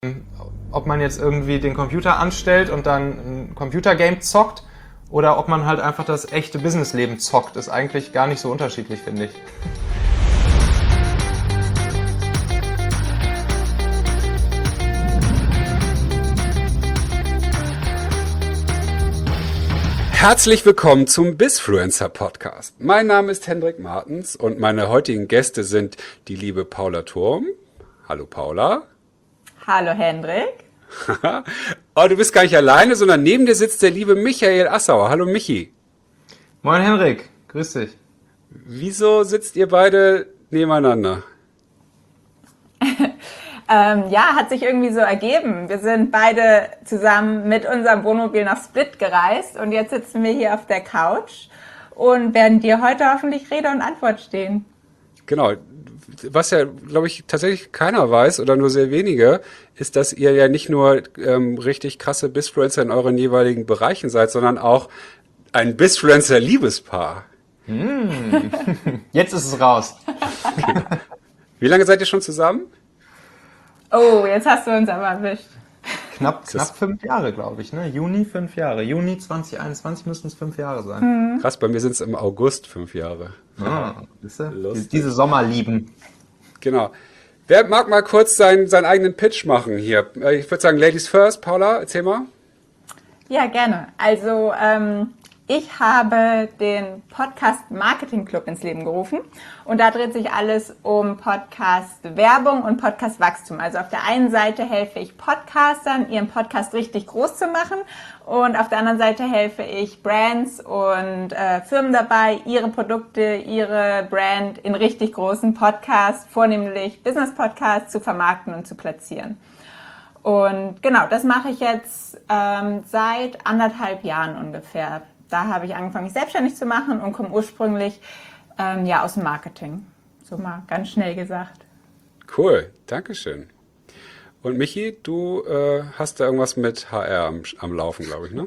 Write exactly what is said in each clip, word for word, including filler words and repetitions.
Ob man jetzt irgendwie den Computer anstellt und dann ein Computergame zockt oder ob man halt einfach das echte Businessleben zockt, ist eigentlich gar nicht so unterschiedlich, finde ich. Herzlich willkommen zum Bizfluencer Podcast. Mein Name ist Hendrik Martens und meine heutigen Gäste sind die liebe Paula Thurm. Hallo Paula. Hallo Hendrik. Oh, du bist gar nicht alleine, sondern neben dir sitzt der liebe Michael Assauer. Hallo Michi. Moin Henrik, grüß dich. Wieso sitzt ihr beide nebeneinander? ähm, ja, hat sich irgendwie so ergeben. Wir sind beide zusammen mit unserem Wohnmobil nach Split gereist und jetzt sitzen wir hier auf der Couch und werden dir heute hoffentlich Rede und Antwort stehen. Genau. Was ja, glaube ich, tatsächlich keiner weiß oder nur sehr wenige, ist, dass ihr ja nicht nur ähm, richtig krasse Bizfluencer in euren jeweiligen Bereichen seid, sondern auch ein Bizfluencer-Liebespaar. Hm. Jetzt ist es raus. Okay. Wie lange seid ihr schon zusammen? Oh, jetzt hast du uns aber erwischt. Knapp, knapp fünf Jahre, glaube ich, ne? Juni fünf Jahre. Juni zwanzig einundzwanzig müssten es fünf Jahre sein. Mhm. Krass, bei mir sind es im August fünf Jahre. Ah, lustig. Diese Sommerlieben. Genau. Wer mag mal kurz seinen, seinen eigenen Pitch machen hier? Ich würde sagen, Ladies first. Paula, erzähl mal. Ja, gerne. Also ähm, ich habe den Podcast Marketing Club ins Leben gerufen und da dreht sich alles um Podcast-Werbung und Podcast-Wachstum. Also auf der einen Seite helfe ich Podcastern, ihren Podcast richtig groß zu machen und auf der anderen Seite helfe ich Brands und äh, Firmen dabei, ihre Produkte, ihre Brand in richtig großen Podcasts, vornehmlich Business-Podcasts, zu vermarkten und zu platzieren. Und genau, das mache ich jetzt ähm, seit anderthalb Jahren ungefähr. Da habe ich angefangen, mich selbstständig zu machen und komme ursprünglich ähm, ja, aus dem Marketing. So mal ganz schnell gesagt. Cool, Dankeschön. Und Michi, du äh, hast da irgendwas mit H R am, am Laufen, glaube ich, ne?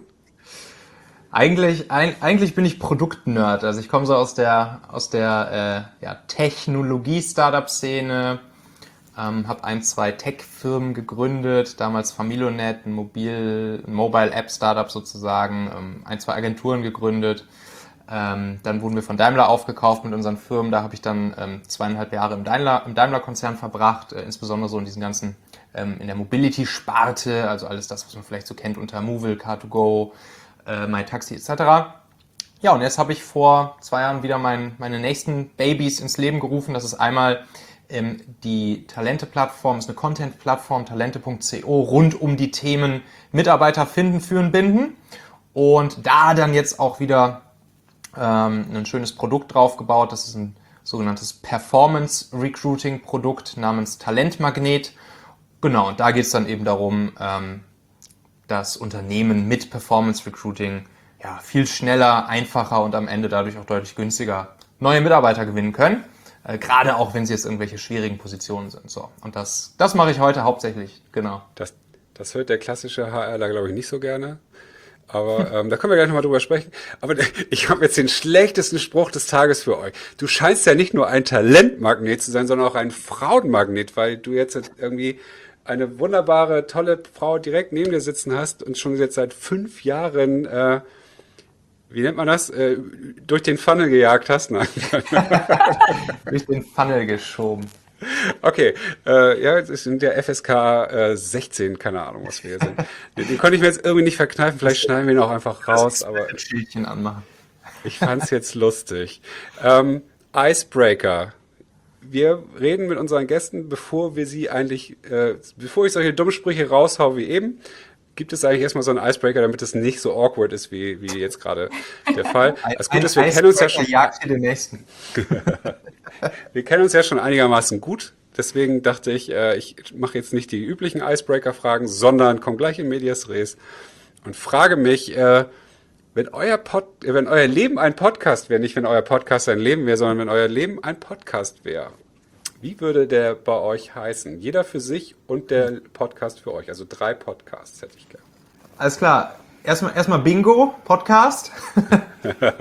Eigentlich, ein, eigentlich bin ich Produktnerd. Also ich komme so aus der, aus der äh, ja, Technologie-Startup-Szene, ähm, habe ein, zwei Tech-Firmen gegründet, damals Familonet, ein Mobil, ein Mobile-App-Startup sozusagen, ähm, ein, zwei Agenturen gegründet. Ähm, dann wurden wir von Daimler aufgekauft mit unseren Firmen. Da habe ich dann ähm, zweieinhalb Jahre im Daimler, im Daimler-Konzern verbracht, äh, insbesondere so in diesen ganzen, ähm, in der Mobility-Sparte, also alles das, was man vielleicht so kennt unter Movil, car to go, äh, MyTaxi et cetera. Ja, und jetzt habe ich vor zwei Jahren wieder mein, meine nächsten Babys ins Leben gerufen. Das ist einmal ähm, die Talente-Plattform, ist eine Content-Plattform, talente punkt co, rund um die Themen Mitarbeiter finden, führen, binden. Und da dann jetzt auch wieder ähm, ein schönes Produkt drauf gebaut. Das ist ein sogenanntes Performance-Recruiting-Produkt namens Talentmagnet. Genau, und da geht es dann eben darum, ähm, dass Unternehmen mit Performance Recruiting ja, viel schneller, einfacher und am Ende dadurch auch deutlich günstiger neue Mitarbeiter gewinnen können. Äh, gerade auch, wenn sie jetzt irgendwelche schwierigen Positionen sind. So, und das, das mache ich heute hauptsächlich, genau. Das, das hört der klassische HRler, glaube ich, nicht so gerne. Aber ähm, da können wir gleich nochmal drüber sprechen. Aber ich habe jetzt den schlechtesten Spruch des Tages für euch. Du scheinst ja nicht nur ein Talentmagnet zu sein, sondern auch ein Frauenmagnet, weil du jetzt irgendwie eine wunderbare, tolle Frau direkt neben dir sitzen hast und schon jetzt seit fünf Jahren, äh, wie nennt man das, äh, durch den Funnel gejagt hast. Nein. Durch den Funnel geschoben. Okay, äh, ja, jetzt ist in der F S K äh, sechzehn, keine Ahnung, was wir hier sind. Den, den konnte ich mir jetzt irgendwie nicht verkneifen, vielleicht schneiden wir ihn auch einfach raus, aber ein Schildchen anmachen. Ich fand's jetzt lustig. Ähm, Icebreaker. Wir reden mit unseren Gästen, bevor wir sie eigentlich, äh, bevor ich solche Dummsprüche raushau wie eben, gibt es eigentlich erstmal so einen Icebreaker, damit es nicht so awkward ist, wie, wie jetzt gerade der Fall. Das Gute ist, wir kennen uns ja schon. Jagt hier den nächsten. Wir kennen uns ja schon einigermaßen gut. Deswegen dachte ich, äh, ich mache jetzt nicht die üblichen Icebreaker-Fragen, sondern komme gleich in Medias Res und frage mich, äh, wenn euer Pod, wenn euer Leben ein Podcast wäre, nicht wenn euer Podcast ein Leben wäre, sondern wenn euer Leben ein Podcast wäre, wie würde der bei euch heißen? Jeder für sich und der Podcast für euch. Also drei Podcasts hätte ich gerne. Alles klar. Erstmal, erstmal Bingo, Podcast.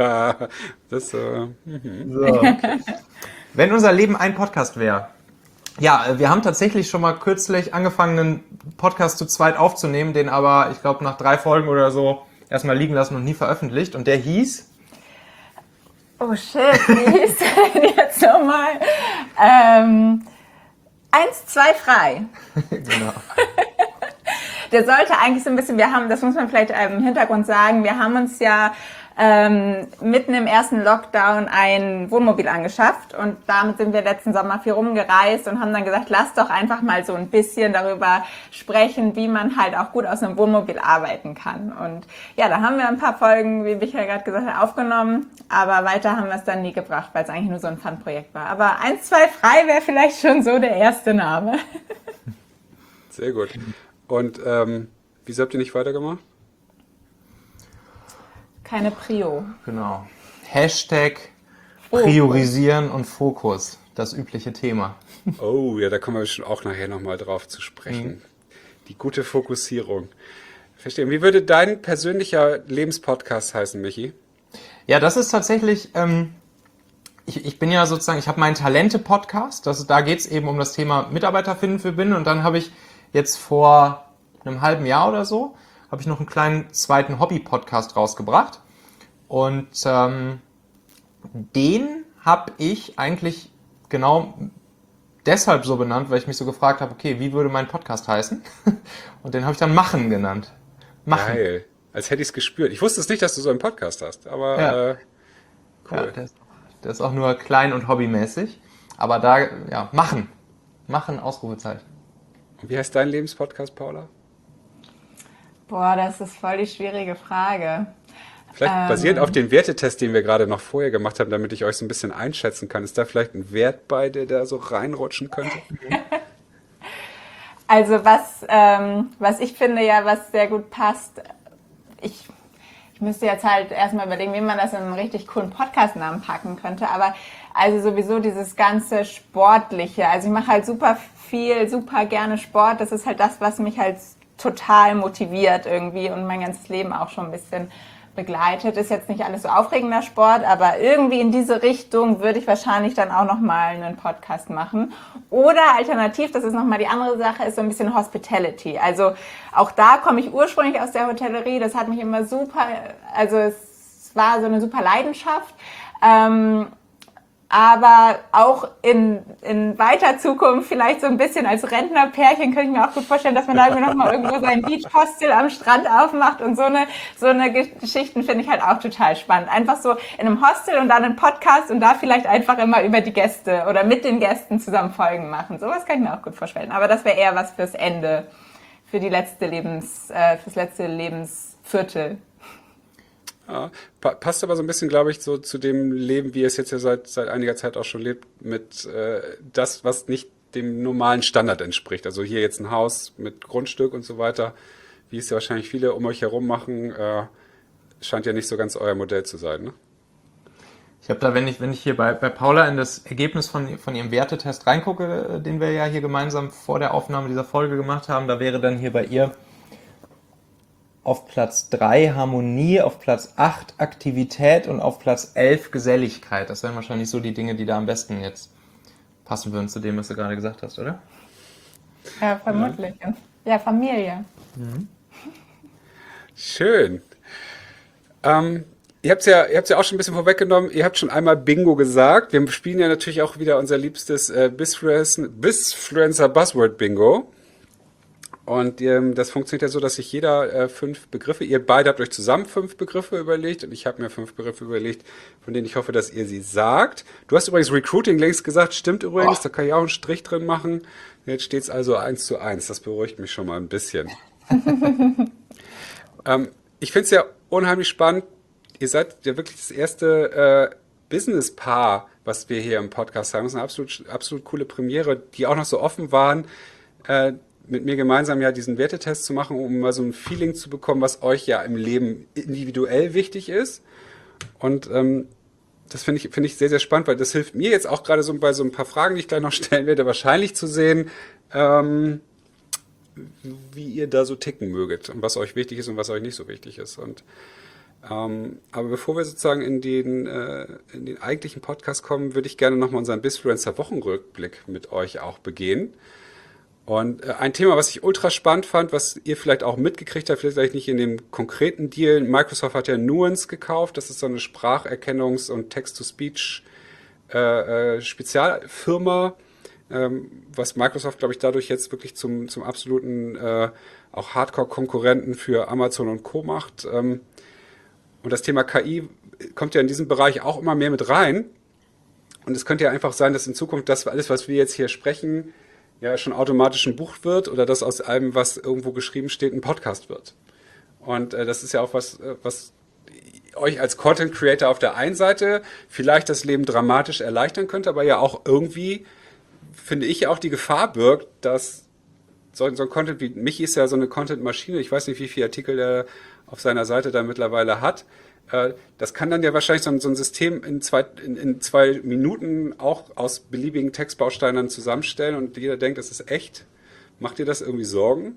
das, äh, mhm. So. Wenn unser Leben ein Podcast wäre, Ja, wir haben tatsächlich schon mal kürzlich angefangen, einen Podcast zu zweit aufzunehmen, den aber, ich glaube, nach drei Folgen oder so erstmal liegen lassen und nie veröffentlicht. Und der hieß... Oh shit, wie hieß der denn jetzt nochmal? Ähm, eins, zwei, frei. Genau. Der sollte eigentlich so ein bisschen, wir haben, das muss man vielleicht im Hintergrund sagen, wir haben uns ja ähm, mitten im ersten Lockdown ein Wohnmobil angeschafft und damit sind wir letzten Sommer viel rumgereist und haben dann gesagt, lass doch einfach mal so ein bisschen darüber sprechen, wie man halt auch gut aus einem Wohnmobil arbeiten kann. Und ja, da haben wir ein paar Folgen, wie Michael gerade gesagt hat, aufgenommen, aber weiter haben wir es dann nie gebracht, weil es eigentlich nur so ein Fun-Projekt war. Aber eins, zwei, frei wäre vielleicht schon so der erste Name. Sehr gut. Und ähm, wieso habt ihr nicht weitergemacht? Keine Prio. Genau. Hashtag Priorisieren und Fokus, das übliche Thema. Oh, ja, da kommen wir schon auch nachher nochmal drauf zu sprechen. Mhm. Die gute Fokussierung. Verstehe. Wie würde dein persönlicher Lebenspodcast heißen, Michi? Ja, das ist tatsächlich, ähm, ich, ich bin ja sozusagen, ich habe meinen Talente-Podcast, das, da geht es eben um das Thema Mitarbeiter finden für Bin und dann habe ich jetzt vor einem halben Jahr oder so, habe ich noch einen kleinen zweiten Hobby-Podcast rausgebracht. Und ähm, den habe ich eigentlich genau deshalb so benannt, weil ich mich so gefragt habe, okay, wie würde mein Podcast heißen? Und den habe ich dann Machen genannt. Machen. Geil. Als hätte ich es gespürt. Ich wusste es nicht, dass du so einen Podcast hast, aber ja. äh, cool. Ja, der, ist, der ist auch nur klein und hobbymäßig. Aber da, ja, Machen. Machen, Ausrufezeichen. Und wie heißt dein Lebenspodcast, Paula? Boah, das ist voll die schwierige Frage. Vielleicht ähm, basierend auf den Wertetest, den wir gerade noch vorher gemacht haben, damit ich euch so ein bisschen einschätzen kann. Ist da vielleicht ein Wert bei, der da so reinrutschen könnte? Also was, ähm, was ich finde ja, was sehr gut passt, ich, ich müsste jetzt halt erstmal überlegen, wie man das in einen richtig coolen Podcast-Namen packen könnte, aber also sowieso dieses ganze Sportliche, also ich mache halt super viel, super gerne Sport, das ist halt das, was mich halt total motiviert irgendwie und mein ganzes Leben auch schon ein bisschen begleitet. Ist jetzt nicht alles so aufregender Sport, aber irgendwie in diese Richtung würde ich wahrscheinlich dann auch nochmal einen Podcast machen. Oder alternativ, das ist nochmal die andere Sache, ist so ein bisschen Hospitality. Also auch da komme ich ursprünglich aus der Hotellerie. Das hat mich immer super, also es war so eine super Leidenschaft. Ähm, aber auch in, in weiter Zukunft vielleicht so ein bisschen als Rentnerpärchen könnte ich mir auch gut vorstellen, dass man da irgendwie nochmal irgendwo sein Beach-Hostel am Strand aufmacht und so eine, so eine Geschichten finde ich halt auch total spannend. Einfach so in einem Hostel und dann einen Podcast und da vielleicht einfach immer über die Gäste oder mit den Gästen zusammen Folgen machen. Sowas kann ich mir auch gut vorstellen. Aber das wäre eher was fürs Ende, für die letzte Lebens, äh, fürs letzte Lebensviertel. Ja, pa- passt aber so ein bisschen, glaube ich, so zu dem Leben, wie ihr es jetzt ja seit, seit einiger Zeit auch schon lebt, mit äh, das, was nicht dem normalen Standard entspricht. Also hier jetzt ein Haus mit Grundstück und so weiter, wie es ja wahrscheinlich viele um euch herum machen, äh, scheint ja nicht so ganz euer Modell zu sein, ne? Ich habe da, wenn ich, wenn ich hier bei, bei Paula in das Ergebnis von, von ihrem Wertetest reingucke, den wir ja hier gemeinsam vor der Aufnahme dieser Folge gemacht haben, da wäre dann hier bei ihr auf Platz drei Harmonie, auf Platz acht Aktivität und auf Platz elf Geselligkeit. Das wären wahrscheinlich so die Dinge, die da am besten jetzt passen würden zu dem, was du gerade gesagt hast, oder? Ja, vermutlich. Ja, ja Familie. Mhm. Schön. Ähm, ihr habt es ja, ihr habt's ja auch schon ein bisschen vorweggenommen. Ihr habt schon einmal Bingo gesagt. Wir spielen ja natürlich auch wieder unser liebstes äh, Bizfluencer Buzzword Bingo. Und ähm, das funktioniert ja so, dass sich jeder äh, fünf Begriffe, ihr beide habt euch zusammen fünf Begriffe überlegt und ich habe mir fünf Begriffe überlegt, von denen ich hoffe, dass ihr sie sagt. Du hast übrigens Recruiting längst gesagt, stimmt übrigens, oh. Da kann ich auch einen Strich drin machen. Jetzt steht es also eins zu eins, das beruhigt mich schon mal ein bisschen. ähm, ich finde es ja unheimlich spannend, ihr seid ja wirklich das erste äh, Business-Paar, was wir hier im Podcast haben. Das ist eine absolut, absolut coole Premiere, die auch noch so offen waren, äh, mit mir gemeinsam ja diesen Wertetest zu machen, um mal so ein Feeling zu bekommen, was euch ja im Leben individuell wichtig ist. Und ähm, das finde ich, finde ich sehr, sehr spannend, weil das hilft mir jetzt auch gerade so bei so ein paar Fragen, die ich gleich noch stellen werde, wahrscheinlich zu sehen, ähm, wie ihr da so ticken möget und was euch wichtig ist und was euch nicht so wichtig ist. Und Ähm, aber bevor wir sozusagen in den, äh, in den eigentlichen Podcast kommen, würde ich gerne nochmal unseren Bizfluencer-Wochenrückblick mit euch auch begehen. Und äh, ein Thema, was ich ultra spannend fand, was ihr vielleicht auch mitgekriegt habt, vielleicht nicht in dem konkreten Deal. Microsoft hat ja Nuance gekauft. Das ist so eine Spracherkennungs- und Text-to-Speech äh, äh, Spezialfirma, ähm, was Microsoft, glaube ich, dadurch jetzt wirklich zum, zum absoluten äh, auch Hardcore-Konkurrenten für Amazon und Co. macht. Ähm, und das Thema K I kommt ja in diesem Bereich auch immer mehr mit rein. Und es könnte ja einfach sein, dass in Zukunft das alles, was wir jetzt hier sprechen, ja schon automatisch ein Buch wird oder dass aus allem, was irgendwo geschrieben steht, ein Podcast wird. Und äh, das ist ja auch was, äh, was euch als Content Creator auf der einen Seite vielleicht das Leben dramatisch erleichtern könnte, aber ja auch irgendwie, finde ich, auch die Gefahr birgt, dass so, so ein Content wie Michi ist ja so eine Content-Maschine, ich weiß nicht, wie viele Artikel der auf seiner Seite da mittlerweile hat. Äh, das kann dann ja wahrscheinlich so ein, so ein System in zwei, in, in zwei Minuten auch aus beliebigen Textbausteinen zusammenstellen und jeder denkt, das ist echt. Macht dir das irgendwie Sorgen?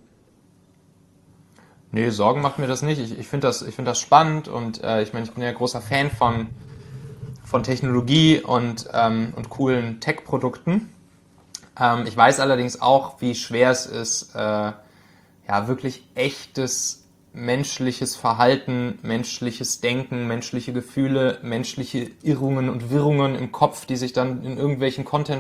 Nee, Sorgen macht mir das nicht. Ich, ich finde das, ich finde das spannend und äh, ich meine, ich bin ja großer Fan von, von Technologie und, ähm, und coolen Tech-Produkten. Ähm, ich weiß allerdings auch, wie schwer es ist, äh, ja, wirklich echtes menschliches Verhalten, menschliches Denken, menschliche Gefühle, menschliche Irrungen und Wirrungen im Kopf, die sich dann in irgendwelchen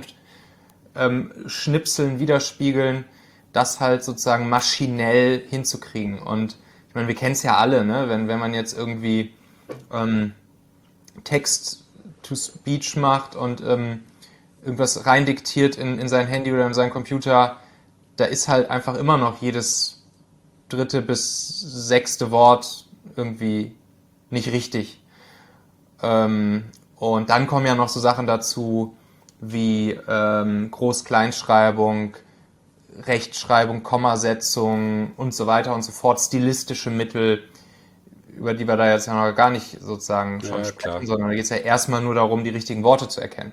Content-Schnipseln ähm, widerspiegeln, das halt sozusagen maschinell hinzukriegen. Und ich meine, wir kennen es ja alle, ne? Wenn, wenn man jetzt irgendwie ähm, Text-to-Speech macht und ähm, irgendwas reindiktiert in, in sein Handy oder in seinen Computer, da ist halt einfach immer noch jedes dritte bis sechste Wort irgendwie nicht richtig. Ähm, und dann kommen ja noch so Sachen dazu wie ähm, Groß-Kleinschreibung, Rechtschreibung, Kommasetzung und so weiter und so fort, stilistische Mittel, über die wir da jetzt ja noch gar nicht sozusagen schon Ja, sprechen, klar. sondern da geht es ja erstmal nur darum, die richtigen Worte zu erkennen.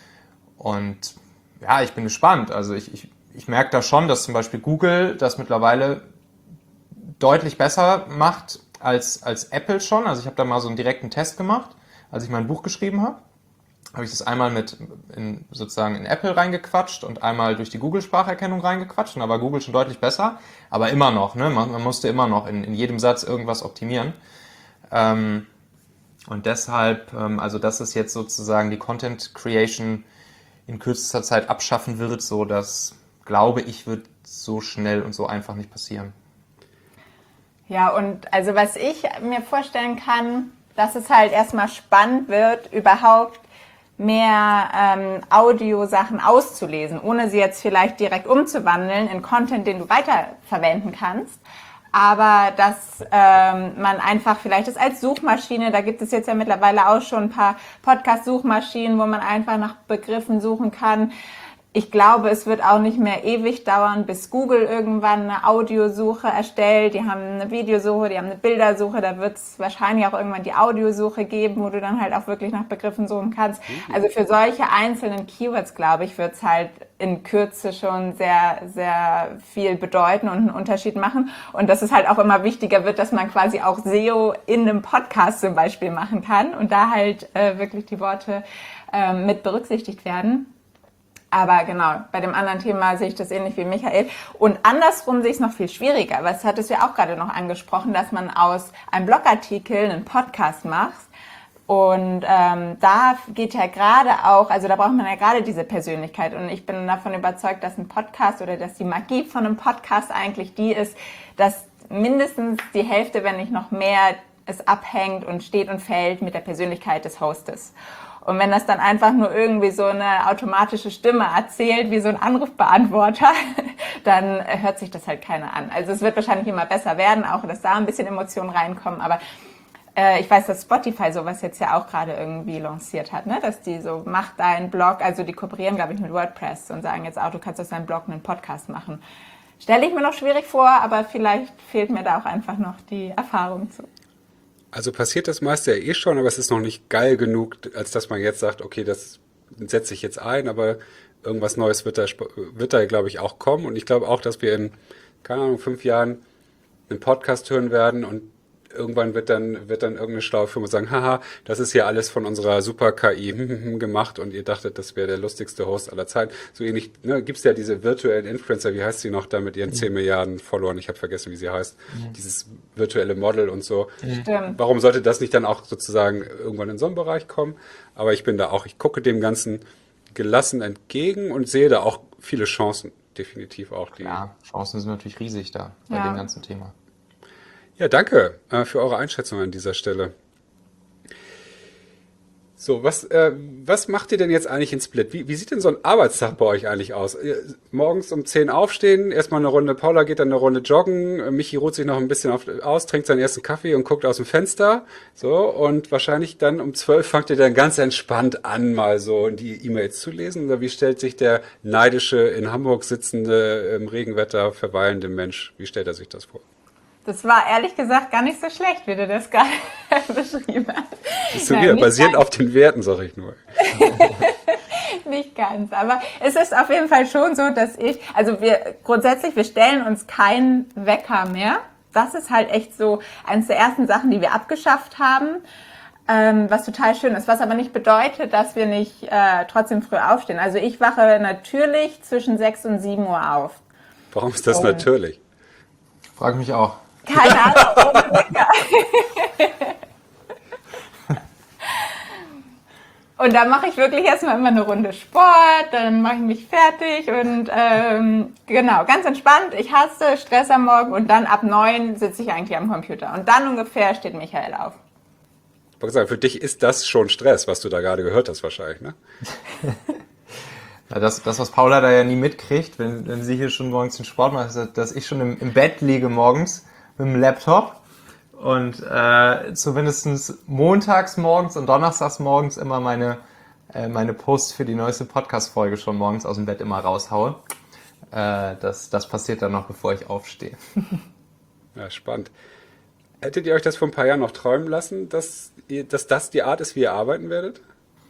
Und ja, ich bin gespannt. Also ich, ich, ich merke da schon, dass zum Beispiel Google das mittlerweile deutlich besser macht als, als Apple schon. Also ich habe da mal so einen direkten Test gemacht, als ich mein Buch geschrieben habe. Habe ich das einmal mit in, sozusagen in Apple reingequatscht und einmal durch die Google-Spracherkennung reingequatscht. Und da war Google schon deutlich besser. Aber immer noch, ne? Man, man musste immer noch in, in jedem Satz irgendwas optimieren. Ähm, und deshalb, ähm, also dass es jetzt sozusagen die Content Creation in kürzester Zeit abschaffen wird, so das, glaube ich, wird so schnell und so einfach nicht passieren. Ja, und also was ich mir vorstellen kann, dass es halt erstmal spannend wird, überhaupt mehr ähm, Audiosachen auszulesen, ohne sie jetzt vielleicht direkt umzuwandeln in Content, den du weiterverwenden kannst. Aber dass ähm, man einfach vielleicht das als Suchmaschine, da gibt es jetzt ja mittlerweile auch schon ein paar Podcast-Suchmaschinen, wo man einfach nach Begriffen suchen kann. Ich glaube, es wird auch nicht mehr ewig dauern, bis Google irgendwann eine Audiosuche erstellt. Die haben eine Videosuche, die haben eine Bildersuche. Da wird es wahrscheinlich auch irgendwann die Audiosuche geben, wo du dann halt auch wirklich nach Begriffen suchen kannst. Also für solche einzelnen Keywords, glaube ich, wird es halt in Kürze schon sehr, sehr viel bedeuten und einen Unterschied machen. Und dass es halt auch immer wichtiger wird, dass man quasi auch S E O in einem Podcast zum Beispiel machen kann und da halt äh, wirklich die Worte äh, mit berücksichtigt werden. Aber genau, bei dem anderen Thema sehe ich das ähnlich wie Michael. Und andersrum sehe ich es noch viel schwieriger. Was hattest du ja auch gerade noch angesprochen, dass man aus einem Blogartikel einen Podcast macht. Und ähm, da geht ja gerade auch, also da braucht man ja gerade diese Persönlichkeit. Und ich bin davon überzeugt, dass ein Podcast oder dass die Magie von einem Podcast eigentlich die ist, dass mindestens die Hälfte, wenn nicht noch mehr, es abhängt und steht und fällt mit der Persönlichkeit des Hostes. Und wenn das dann einfach nur irgendwie so eine automatische Stimme erzählt, wie so ein Anrufbeantworter, dann hört sich das halt keiner an. Also es wird wahrscheinlich immer besser werden, auch dass da ein bisschen Emotionen reinkommen. Aber äh, ich weiß, dass Spotify sowas jetzt ja auch gerade irgendwie lanciert hat, ne? Dass die so, mach deinen Blog, also die kooperieren, glaube ich, mit WordPress und sagen jetzt auch, du kannst aus deinem Blog einen Podcast machen. Stelle ich mir noch schwierig vor, aber vielleicht fehlt mir da auch einfach noch die Erfahrung zu. Also passiert das meiste ja eh schon, aber es ist noch nicht geil genug, als dass man jetzt sagt, okay, das setze ich jetzt ein, aber irgendwas Neues wird da, wird da, glaube ich, auch kommen. Und ich glaube auch, dass wir in, keine Ahnung, fünf Jahren einen Podcast hören werden und irgendwann wird dann, wird dann irgendeine schlaue Firma sagen, haha, das ist ja alles von unserer Super-K I gemacht und ihr dachtet, das wäre der lustigste Host aller Zeiten. So ähnlich, ne, gibt's ja diese virtuellen Influencer, wie heißt sie noch da mit ihren zehn Milliarden Followern, ich habe vergessen, wie sie heißt, mhm. dieses virtuelle Model und so. Stimmt. Warum sollte das nicht dann auch sozusagen irgendwann in so einen Bereich kommen? Aber ich bin da auch, ich gucke dem Ganzen gelassen entgegen und sehe da auch viele Chancen, definitiv auch. Die Ja, Chancen sind natürlich riesig da bei Ja. dem ganzen Thema. Ja, danke äh, für eure Einschätzung an dieser Stelle. So, was, äh, was macht ihr denn jetzt eigentlich in Split? Wie, wie sieht denn so ein Arbeitstag bei euch eigentlich aus? Ihr, morgens um zehn aufstehen, erstmal eine Runde, Paula geht dann eine Runde joggen, äh, Michi ruht sich noch ein bisschen auf, aus, trinkt seinen ersten Kaffee und guckt aus dem Fenster. So, und wahrscheinlich dann um zwölf fangt ihr dann ganz entspannt an, mal so die E-Mails zu lesen. Oder wie stellt sich der neidische, in Hamburg sitzende, im Regenwetter verweilende Mensch, wie stellt er sich das vor? Das war ehrlich gesagt gar nicht so schlecht, wie du das gerade beschrieben hast. Das ist so Ja, wieder nicht basierend ganz. auf den Werten, sag ich nur. Nicht ganz, aber es ist auf jeden Fall schon so, dass ich, also wir grundsätzlich, wir stellen uns keinen Wecker mehr. Das ist halt echt so eines der ersten Sachen, die wir abgeschafft haben, ähm, was total schön ist, was aber nicht bedeutet, dass wir nicht äh, trotzdem früh aufstehen. Also ich wache natürlich zwischen sechs und sieben Uhr auf. Warum ist das Oh. natürlich? Frage mich auch. Keine Ahnung, ohne Wecker. Und dann mache ich wirklich erstmal immer eine Runde Sport, dann mache ich mich fertig und ähm, genau, ganz entspannt. Ich hasse Stress am Morgen und dann ab neun sitze ich eigentlich am Computer. Und dann ungefähr steht Michael auf. Ich wollte sagen, für dich ist das schon Stress, was du da gerade gehört hast wahrscheinlich, ne? Ja, das, das, was Paula da ja nie mitkriegt, wenn, wenn sie hier schon morgens den Sport macht, ist, dass ich schon im, im Bett liege morgens mit dem Laptop und äh, zumindest montags morgens und donnerstags morgens immer meine, äh, meine Posts für die neueste Podcast-Folge schon morgens aus dem Bett immer raushaue. Äh, das, das passiert dann noch, bevor ich aufstehe. Ja, spannend. Hättet ihr euch das vor ein paar Jahren noch träumen lassen, dass, ihr, dass das die Art ist, wie ihr arbeiten werdet?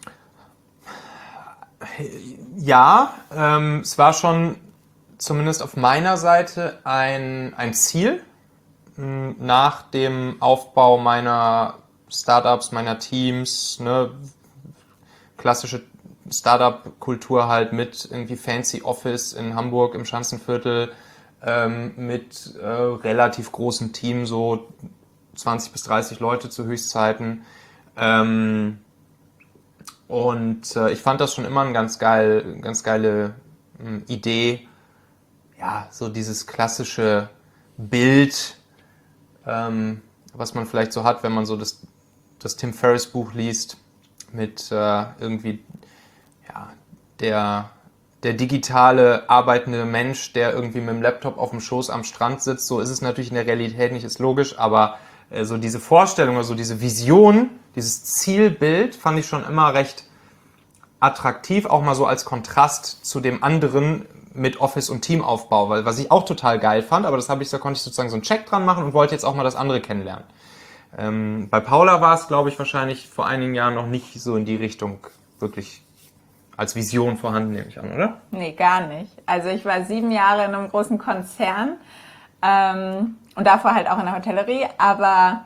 Ja, ähm, es war schon zumindest auf meiner Seite ein, ein Ziel, mh, nach dem Aufbau meiner Startups, meiner Teams, ne, klassische Startup-Kultur halt mit irgendwie Fancy Office in Hamburg im Schanzenviertel, ähm, mit äh, relativ großem Team, so zwanzig bis dreißig Leute zu Höchstzeiten. Ähm, Und äh, ich fand das schon immer eine ganz geil, ganz geile ähm, Idee. Ja, so dieses klassische Bild, ähm, was man vielleicht so hat, wenn man so das, das Tim Ferriss Buch liest, mit äh, irgendwie ja, der, der digitale arbeitende Mensch, der irgendwie mit dem Laptop auf dem Schoß am Strand sitzt. So ist es natürlich in der Realität nicht, ist logisch, aber äh, so diese Vorstellung, also diese Vision, dieses Zielbild fand ich schon immer recht attraktiv, auch mal so als Kontrast zu dem anderen mit Office und Teamaufbau, weil was ich auch total geil fand, aber das habe ich, da konnte ich sozusagen so einen Check dran machen und wollte jetzt auch mal das andere kennenlernen. Ähm, bei Paula war es, glaube ich, wahrscheinlich vor einigen Jahren noch nicht so in die Richtung wirklich als Vision vorhanden, nehme ich an, oder? Nee, gar nicht. Also ich war sieben Jahre in einem großen Konzern ähm, und davor halt auch in der Hotellerie, aber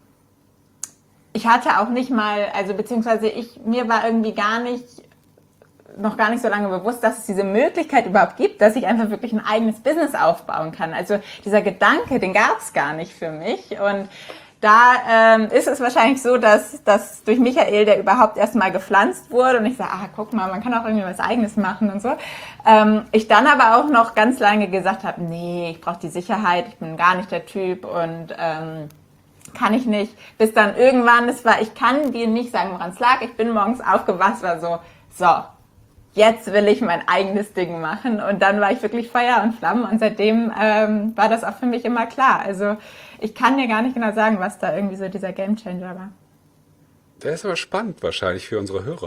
ich hatte auch nicht mal, also beziehungsweise ich, mir war irgendwie gar nicht, noch gar nicht so lange bewusst, dass es diese Möglichkeit überhaupt gibt, dass ich einfach wirklich ein eigenes Business aufbauen kann. Also dieser Gedanke, den gab es gar nicht für mich. Und da ähm, ist es wahrscheinlich so, dass, dass durch Michael, der überhaupt erstmal gepflanzt wurde und ich sage, ah, guck mal, man kann auch irgendwie was Eigenes machen und so. Ähm, ich dann aber auch noch ganz lange gesagt habe, nee, ich brauche die Sicherheit, ich bin gar nicht der Typ und ähm, kann ich nicht. Bis dann irgendwann, es war, ich kann dir nicht sagen, woran es lag. Ich bin morgens aufgewacht, war so, so, jetzt will ich mein eigenes Ding machen. Und dann war ich wirklich Feuer und Flamme und seitdem ähm, war das auch für mich immer klar. Also ich kann dir gar nicht genau sagen, was da irgendwie so dieser Gamechanger war. Der ist aber spannend wahrscheinlich für unsere Hörer.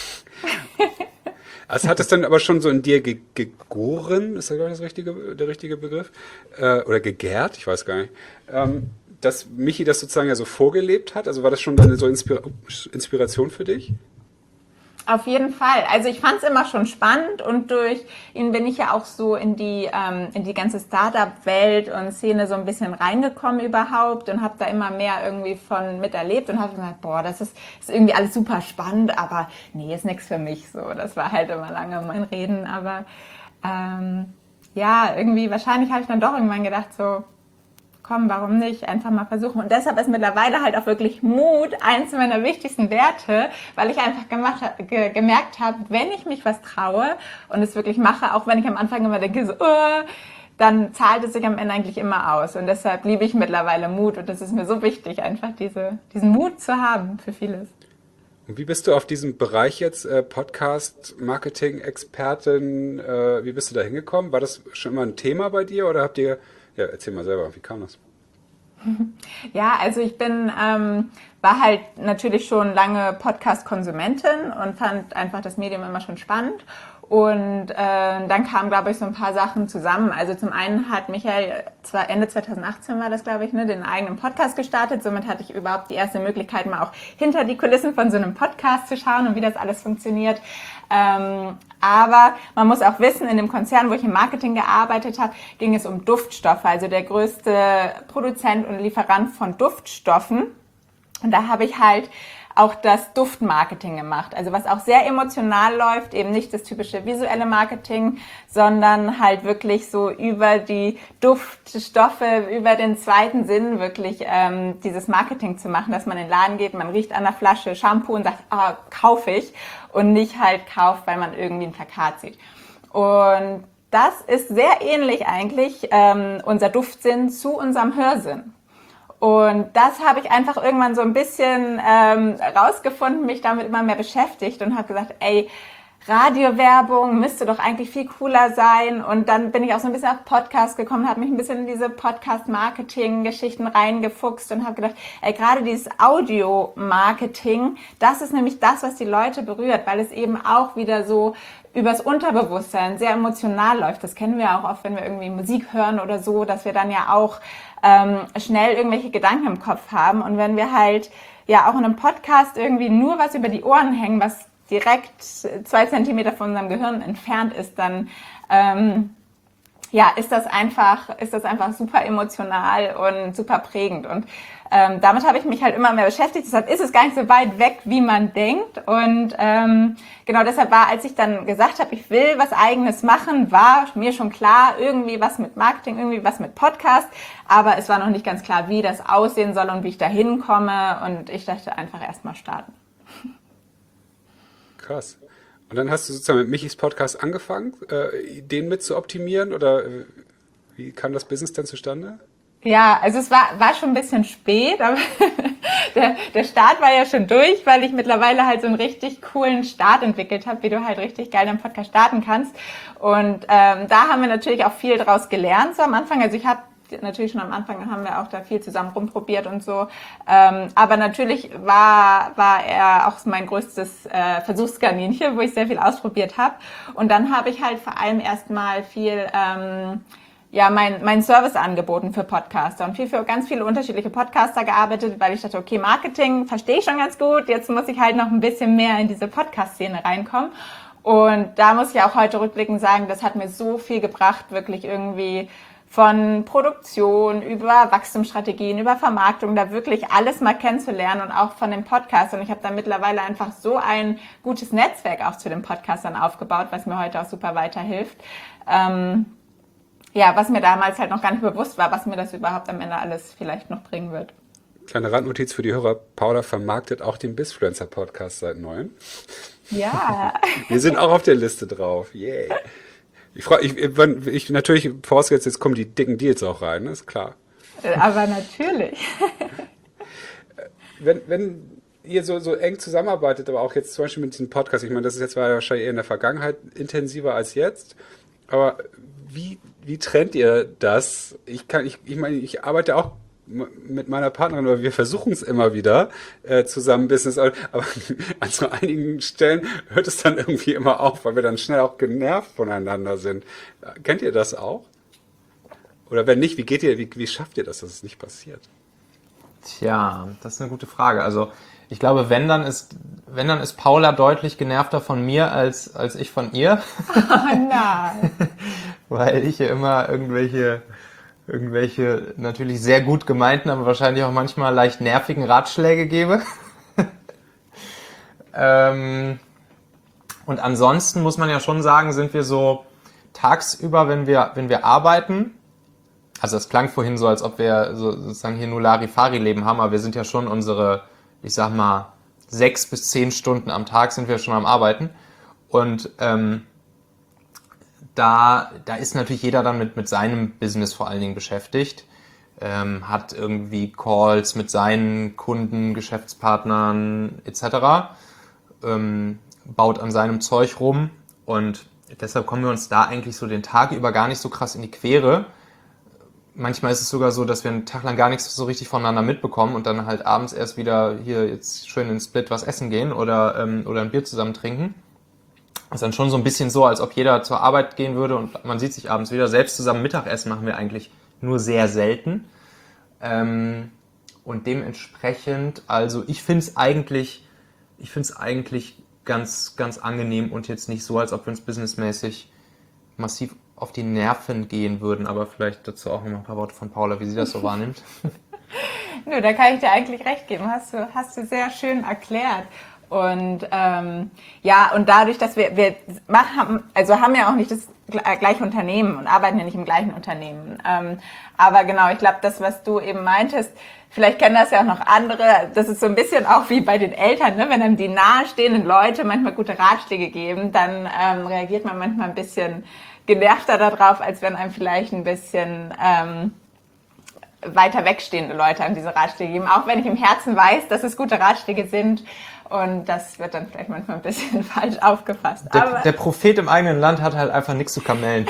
Also hat es dann aber schon so in dir ge gegoren, ist das, glaube ich, das richtige, der richtige Begriff? Äh, oder gegärt, ich weiß gar nicht. Ähm, dass Michi das sozusagen ja so vorgelebt hat? Also war das schon eine so Inspira Inspiration für dich? Auf jeden Fall. Also ich fand es immer schon spannend und durch ihn bin ich ja auch so in die ähm, in die ganze Startup-Welt und Szene so ein bisschen reingekommen überhaupt und habe da immer mehr irgendwie von miterlebt und habe gesagt, boah, das ist, ist irgendwie alles super spannend, aber nee, ist nichts für mich so. Das war halt immer lange mein Reden, aber ähm, ja, irgendwie wahrscheinlich habe ich dann doch irgendwann gedacht so, komm, warum nicht? Einfach mal versuchen. Und deshalb ist mittlerweile halt auch wirklich Mut eins meiner wichtigsten Werte, weil ich einfach gemacht, ge, gemerkt habe, wenn ich mich was traue und es wirklich mache, auch wenn ich am Anfang immer denke, so, uh, dann zahlt es sich am Ende eigentlich immer aus. Und deshalb liebe ich mittlerweile Mut und das ist mir so wichtig, einfach diese, diesen Mut zu haben für vieles. Und wie bist du auf diesem Bereich jetzt, äh, Podcast-Marketing-Expertin, äh, wie bist du da hingekommen? War das schon immer ein Thema bei dir oder habt ihr, ja, erzähl mal selber, wie kam das? Ja, also ich bin, ähm, war halt natürlich schon lange Podcast-Konsumentin und fand einfach das Medium immer schon spannend. Und äh, dann kamen, glaube ich, so ein paar Sachen zusammen. Also zum einen hat Michael, zwar Ende zweitausendachtzehn war das, glaube ich, ne, den eigenen Podcast gestartet. Somit hatte ich überhaupt die erste Möglichkeit, mal auch hinter die Kulissen von so einem Podcast zu schauen und wie das alles funktioniert. Ähm, aber man muss auch wissen, in dem Konzern, wo ich im Marketing gearbeitet habe, ging es um Duftstoffe, also der größte Produzent und Lieferant von Duftstoffen. Und da habe ich halt auch das Duftmarketing gemacht, also was auch sehr emotional läuft, eben nicht das typische visuelle Marketing, sondern halt wirklich so über die Duftstoffe, über den zweiten Sinn wirklich ähm, dieses Marketing zu machen, dass man in den Laden geht, man riecht an der Flasche Shampoo und sagt, ah, kaufe ich und nicht halt kauft, weil man irgendwie ein Plakat sieht. Und das ist sehr ähnlich eigentlich, ähm, unser Duftsinn zu unserem Hörsinn. Und das habe ich einfach irgendwann so ein bisschen ähm, rausgefunden, mich damit immer mehr beschäftigt und habe gesagt, ey, Radiowerbung müsste doch eigentlich viel cooler sein. Und dann bin ich auch so ein bisschen auf Podcast gekommen, habe mich ein bisschen in diese Podcast-Marketing-Geschichten reingefuchst und habe gedacht, ey, gerade dieses Audio-Marketing, das ist nämlich das, was die Leute berührt, weil es eben auch wieder so übers Unterbewusstsein sehr emotional läuft. Das kennen wir auch oft, wenn wir irgendwie Musik hören oder so, dass wir dann ja auch ähm, schnell irgendwelche Gedanken im Kopf haben. Und wenn wir halt ja auch in einem Podcast irgendwie nur was über die Ohren hängen, was direkt zwei Zentimeter von unserem Gehirn entfernt ist, dann ähm, ja, ist das einfach, ist das einfach super emotional und super prägend. Und ähm, damit habe ich mich halt immer mehr beschäftigt. Deshalb ist es gar nicht so weit weg, wie man denkt. Und ähm, genau deshalb war, als ich dann gesagt habe, ich will was Eigenes machen, war mir schon klar, irgendwie was mit Marketing, irgendwie was mit Podcast. Aber es war noch nicht ganz klar, wie das aussehen soll und wie ich da hinkomme. Und ich dachte einfach erstmal starten. Krass. Und dann hast du sozusagen mit Michis Podcast angefangen, äh, den mit zu optimieren oder äh, wie kam das Business denn zustande? Ja, also es war, war schon ein bisschen spät, aber der, der Start war ja schon durch, weil ich mittlerweile halt so einen richtig coolen Start entwickelt habe, wie du halt richtig geil deinen Podcast starten kannst. Und ähm, da haben wir natürlich auch viel draus gelernt so am Anfang. Also ich habe natürlich schon am Anfang haben wir auch da viel zusammen rumprobiert und so. Ähm, aber natürlich war, war er auch mein größtes äh, Versuchskaninchen, wo ich sehr viel ausprobiert habe. Und dann habe ich halt vor allem erstmal viel ähm, ja, mein, mein Service angeboten für Podcaster und viel für ganz viele unterschiedliche Podcaster gearbeitet, weil ich dachte, okay, Marketing verstehe ich schon ganz gut, jetzt muss ich halt noch ein bisschen mehr in diese Podcast-Szene reinkommen. Und da muss ich auch heute rückblickend sagen, das hat mir so viel gebracht, wirklich irgendwie von Produktion über Wachstumsstrategien, über Vermarktung, da wirklich alles mal kennenzulernen und auch von dem Podcast. Und ich habe da mittlerweile einfach so ein gutes Netzwerk auch zu den Podcastern aufgebaut, was mir heute auch super weiterhilft. Ähm, ja, was mir damals halt noch gar nicht bewusst war, was mir das überhaupt am Ende alles vielleicht noch bringen wird. Kleine Randnotiz für die Hörer, Paula vermarktet auch den Bizfluencer-Podcast seit neuem. Ja. Wir sind auch auf der Liste drauf. Yay. Ich freue ich, ich, ich natürlich vorausgesetzt, jetzt kommen die dicken Deals auch rein, ist klar. Aber natürlich. Wenn, wenn ihr so, so eng zusammenarbeitet, aber auch jetzt zum Beispiel mit diesem Podcast, ich meine, das ist jetzt war ja wahrscheinlich eher in der Vergangenheit intensiver als jetzt, aber wie, wie trennt ihr das? Ich kann, ich, ich meine, ich arbeite auch mit meiner Partnerin, aber wir versuchen es immer wieder äh, zusammen Business, aber an so einigen Stellen hört es dann irgendwie immer auf, weil wir dann schnell auch genervt voneinander sind. Kennt ihr das auch? Oder wenn nicht, wie geht ihr, wie, wie schafft ihr das, dass es nicht passiert? Tja, das ist eine gute Frage. Also Ich glaube, wenn dann ist, wenn dann ist Paula deutlich genervter von mir als, als ich von ihr. Oh nein. Weil ich ja immer irgendwelche, irgendwelche natürlich sehr gut gemeinten, aber wahrscheinlich auch manchmal leicht nervigen Ratschläge gebe. ähm, und ansonsten muss man ja schon sagen, sind wir so tagsüber, wenn wir, wenn wir arbeiten, also es klang vorhin so, als ob wir so, sozusagen hier nur Larifari-Leben haben, aber wir sind ja schon unsere, ich sag mal, sechs bis zehn Stunden am Tag sind wir schon am Arbeiten. Und ähm, da, da ist natürlich jeder dann mit, mit seinem Business vor allen Dingen beschäftigt, ähm, hat irgendwie Calls mit seinen Kunden, Geschäftspartnern et cetera, ähm, baut an seinem Zeug rum und deshalb kommen wir uns da eigentlich so den Tag über gar nicht so krass in die Quere. Manchmal ist es sogar so, dass wir einen Tag lang gar nichts so richtig voneinander mitbekommen und dann halt abends erst wieder hier jetzt schön in Split was essen gehen oder, ähm, oder ein Bier zusammen trinken. Das ist dann schon so ein bisschen so, als ob jeder zur Arbeit gehen würde und man sieht sich abends wieder. Selbst zusammen Mittagessen machen wir eigentlich nur sehr selten. Ähm, und dementsprechend, also ich finde es eigentlich, ich finde es eigentlich ganz, ganz angenehm und jetzt nicht so, als ob wir uns businessmäßig massiv auf die Nerven gehen würden, aber vielleicht dazu auch noch ein paar Worte von Paula, wie sie das so wahrnimmt. Nö, da kann ich dir eigentlich recht geben. Hast du, hast du sehr schön erklärt. Und ähm, ja, und dadurch, dass wir, wir machen, also haben ja auch nicht das gleiche Unternehmen und arbeiten ja nicht im gleichen Unternehmen. Ähm, aber genau, ich glaube, das, was du eben meintest, vielleicht kennen das ja auch noch andere, das ist so ein bisschen auch wie bei den Eltern, ne? Wenn einem die nahestehenden Leute manchmal gute Ratschläge geben, dann ähm, reagiert man manchmal ein bisschen genervter darauf, als wenn einem vielleicht ein bisschen ähm, weiter wegstehende Leute an diese Ratschläge geben. Auch wenn ich im Herzen weiß, dass es gute Ratschläge sind. Und das wird dann vielleicht manchmal ein bisschen falsch aufgefasst. Der, Aber der Prophet im eigenen Land hat halt einfach nichts zu kamellen.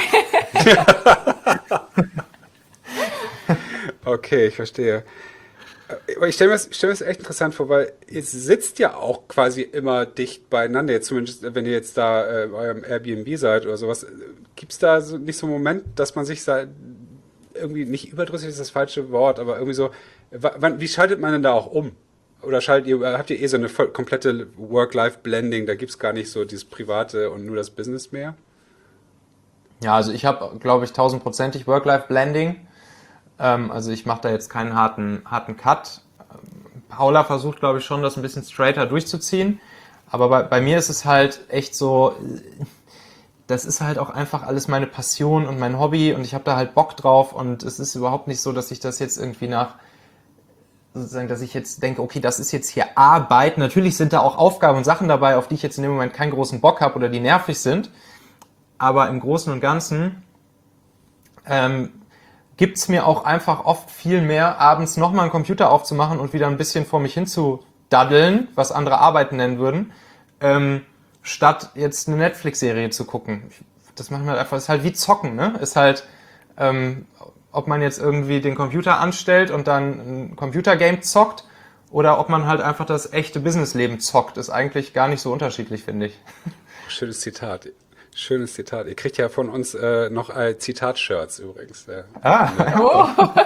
Okay, ich verstehe. Aber ich stelle mir, das- ich stell mir das echt interessant vor, weil ihr sitzt ja auch quasi immer dicht beieinander, jetzt zumindest wenn ihr jetzt da äh, bei eurem Airbnb seid oder sowas. Gibt es da so, nicht so einen Moment, dass man sich da irgendwie, nicht überdrüssig ist das falsche Wort, aber irgendwie so, wa- wann, wie schaltet man denn da auch um? Oder schaltet ihr, habt ihr eh so eine voll, komplette Work-Life-Blending, da gibt es gar nicht so dieses Private und nur das Business mehr? Ja, also ich habe, glaube ich, tausendprozentig Work-Life-Blending. Ähm, also ich mache da jetzt keinen harten, harten Cut. Ähm, Paula versucht, glaube ich, schon, das ein bisschen straighter durchzuziehen. Aber bei, bei mir ist es halt echt so, das ist halt auch einfach alles meine Passion und mein Hobby und ich habe da halt Bock drauf und es ist überhaupt nicht so, dass ich das jetzt irgendwie nach, sozusagen, dass ich jetzt denke, okay, das ist jetzt hier Arbeit. Natürlich sind da auch Aufgaben und Sachen dabei, auf die ich jetzt in dem Moment keinen großen Bock habe oder die nervig sind. Aber im Großen und Ganzen ähm, gibt es mir auch einfach oft viel mehr, abends nochmal einen Computer aufzumachen und wieder ein bisschen vor mich hin zu daddeln, was andere Arbeiten nennen würden, ähm, statt jetzt eine Netflix-Serie zu gucken. Das machen wir einfach, ist halt wie Zocken, ne? Ist halt, ähm, ob man jetzt irgendwie den Computer anstellt und dann ein Computergame zockt oder ob man halt einfach das echte Businessleben zockt, ist eigentlich gar nicht so unterschiedlich, finde ich. Schönes Zitat. Schönes Zitat. Ihr kriegt ja von uns äh, noch äh, Zitat-Shirts übrigens. Äh, Ah, oh,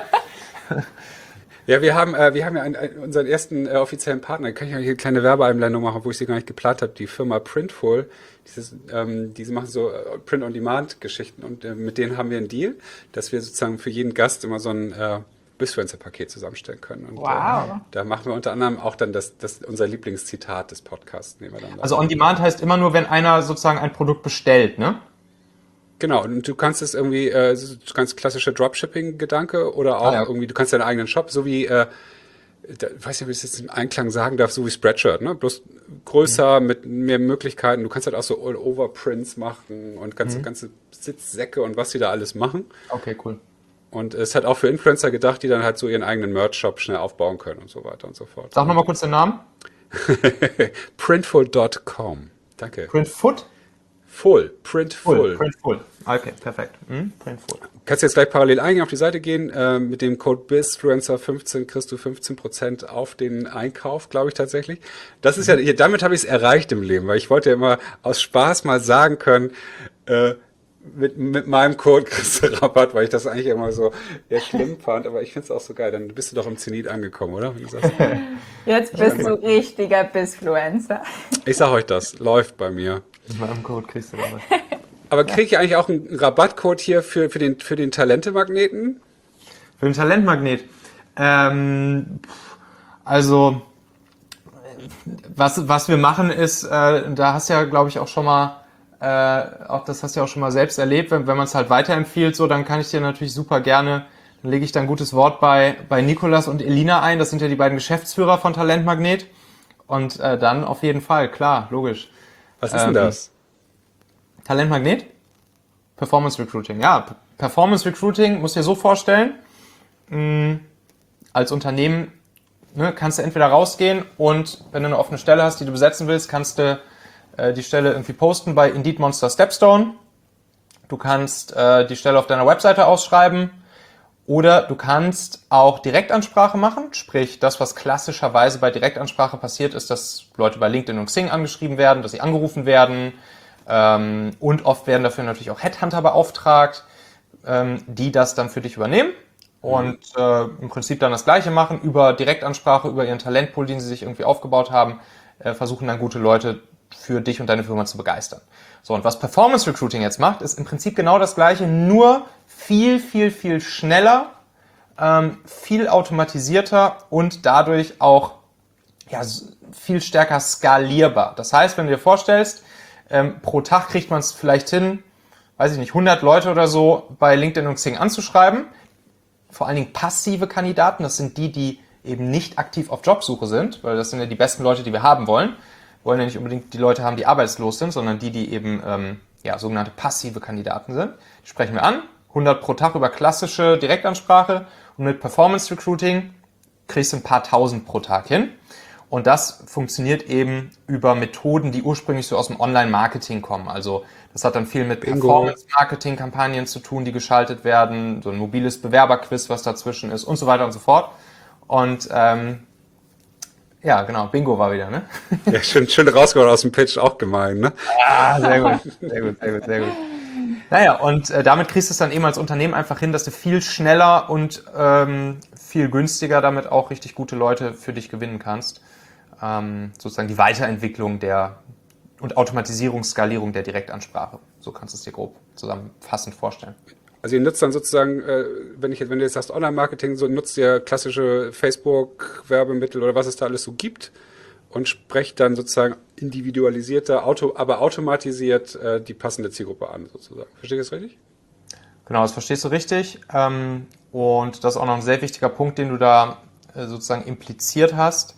Ja, wir haben, äh, wir haben ja einen, einen, unseren ersten äh, offiziellen Partner. Kann ich ja hier eine kleine Werbeeinblendung machen, wo ich sie gar nicht geplant habe. Die Firma Printful. Dieses, ähm, diese machen so äh, Print-on-Demand-Geschichten und äh, mit denen haben wir einen Deal, dass wir sozusagen für jeden Gast immer so ein äh, Bizfluencer-Paket zusammenstellen können. Und, wow. Äh, da machen wir unter anderem auch dann das, das unser Lieblingszitat des Podcasts. Nehmen wir dann da. also On Demand heißt immer nur, wenn einer sozusagen ein Produkt bestellt, ne? Genau, und du kannst es irgendwie, äh, so ganz klassischer Dropshipping-Gedanke oder auch Ah, ja. irgendwie, du kannst deinen eigenen Shop, so wie, äh, da, ich weiß nicht, ob ich das jetzt im Einklang sagen darf, so wie Spreadshirt, ne? Bloß größer, mit mehr Möglichkeiten. Du kannst halt auch so All-Over-Prints machen und ganze, ganze Sitzsäcke und was sie da alles machen. Okay, cool. Und es hat auch für Influencer gedacht, die dann halt so ihren eigenen Merch-Shop schnell aufbauen können und so weiter und so fort. Sag nochmal kurz den Namen. Printful Punkt com. Danke. Printfoot? Full. Printful. Printful. Okay, perfekt. Hm? Printful. Kannst jetzt gleich parallel eingehen, auf die Seite gehen, äh, mit dem Code BizFluencer fünfzehn kriegst du fünfzehn Prozent auf den Einkauf, glaube ich tatsächlich. Das ist ja, hier, damit habe ich es erreicht im Leben, weil ich wollte ja immer aus Spaß mal sagen können, äh, mit, mit meinem Code kriegst du Rabatt, weil ich das eigentlich immer so eher schlimm fand, aber ich finde es auch so geil. Dann bist du doch im Zenit angekommen, oder? Wenn du sagst, Jetzt bist du richtiger Bisfluencer. ich sag euch das, läuft bei mir. Mit meinem Code kriegst du Rabatt. Aber kriege ich eigentlich auch einen Rabattcode hier für, für den, für den Talente-Magneten? Für den Talentmagnet. Ähm, also, was, was wir machen ist, äh, da hast du ja, glaube ich, auch schon mal, äh, auch das hast du ja auch schon mal selbst erlebt, wenn, wenn man es halt weiterempfiehlt, so, dann kann ich dir natürlich super gerne, dann lege ich da ein gutes Wort bei, bei Nikolas und Elina ein. Das sind ja die beiden Geschäftsführer von Talentmagnet. Und äh, dann auf jeden Fall, klar, logisch. Was ist denn das? Talentmagnet? Performance Recruiting. Ja, P- Performance Recruiting musst du dir so vorstellen, mh, als Unternehmen ne, kannst du entweder rausgehen und wenn du eine offene Stelle hast, die du besetzen willst, kannst du äh, die Stelle irgendwie posten bei Indeed Monster Stepstone. Du kannst äh, die Stelle auf deiner Webseite ausschreiben oder du kannst auch Direktansprache machen. Sprich, das, was klassischerweise bei Direktansprache passiert, ist, dass Leute bei LinkedIn und Xing angeschrieben werden, dass sie angerufen werden. Ähm, und oft werden dafür natürlich auch Headhunter beauftragt, ähm, die das dann für dich übernehmen und äh, im Prinzip dann das Gleiche machen, über Direktansprache, über ihren Talentpool, den sie sich irgendwie aufgebaut haben, äh, versuchen dann gute Leute für dich und deine Firma zu begeistern. So, und was Performance Recruiting jetzt macht, ist im Prinzip genau das Gleiche, nur viel, viel, viel schneller, ähm, viel automatisierter und dadurch auch ja, viel stärker skalierbar. Das heißt, wenn du dir vorstellst, Ähm, pro Tag kriegt man es vielleicht hin, weiß ich nicht, hundert Leute oder so bei LinkedIn und Xing anzuschreiben. Vor allen Dingen passive Kandidaten, das sind die, die eben nicht aktiv auf Jobsuche sind, weil das sind ja die besten Leute, die wir haben wollen. Wir wollen ja nicht unbedingt die Leute haben, die arbeitslos sind, sondern die, die eben ähm, ja, sogenannte passive Kandidaten sind. Die sprechen wir an, hundert pro Tag über klassische Direktansprache und mit Performance Recruiting kriegst du ein paar tausend pro Tag hin. Und das funktioniert eben über Methoden, die ursprünglich so aus dem Online-Marketing kommen. Also das hat dann viel mit Performance-Marketing-Kampagnen zu tun, die geschaltet werden, so ein mobiles Bewerberquiz, was dazwischen ist und so weiter und so fort. Und ähm, ja, genau, Bingo war wieder, ne? Ja, schön, schön rausgeholt aus dem Pitch, auch gemein, ne? Ah, sehr gut, sehr gut, sehr gut, sehr gut. Naja, und äh, damit kriegst du es dann eben als Unternehmen einfach hin, dass du viel schneller und ähm, viel günstiger damit auch richtig gute Leute für dich gewinnen kannst. Ähm, sozusagen die Weiterentwicklung der und Automatisierung, Skalierung der Direktansprache. So kannst du es dir grob zusammenfassend vorstellen. Also ihr nutzt dann sozusagen, äh, wenn ich wenn du jetzt sagst Online-Marketing, so nutzt ihr klassische Facebook-Werbemittel oder was es da alles so gibt und sprecht dann sozusagen individualisierter, auto, aber automatisiert äh, die passende Zielgruppe an, sozusagen. Verstehe ich das richtig? Genau, das verstehst du richtig. Ähm, und das ist auch noch ein sehr wichtiger Punkt, den du da äh, sozusagen impliziert hast.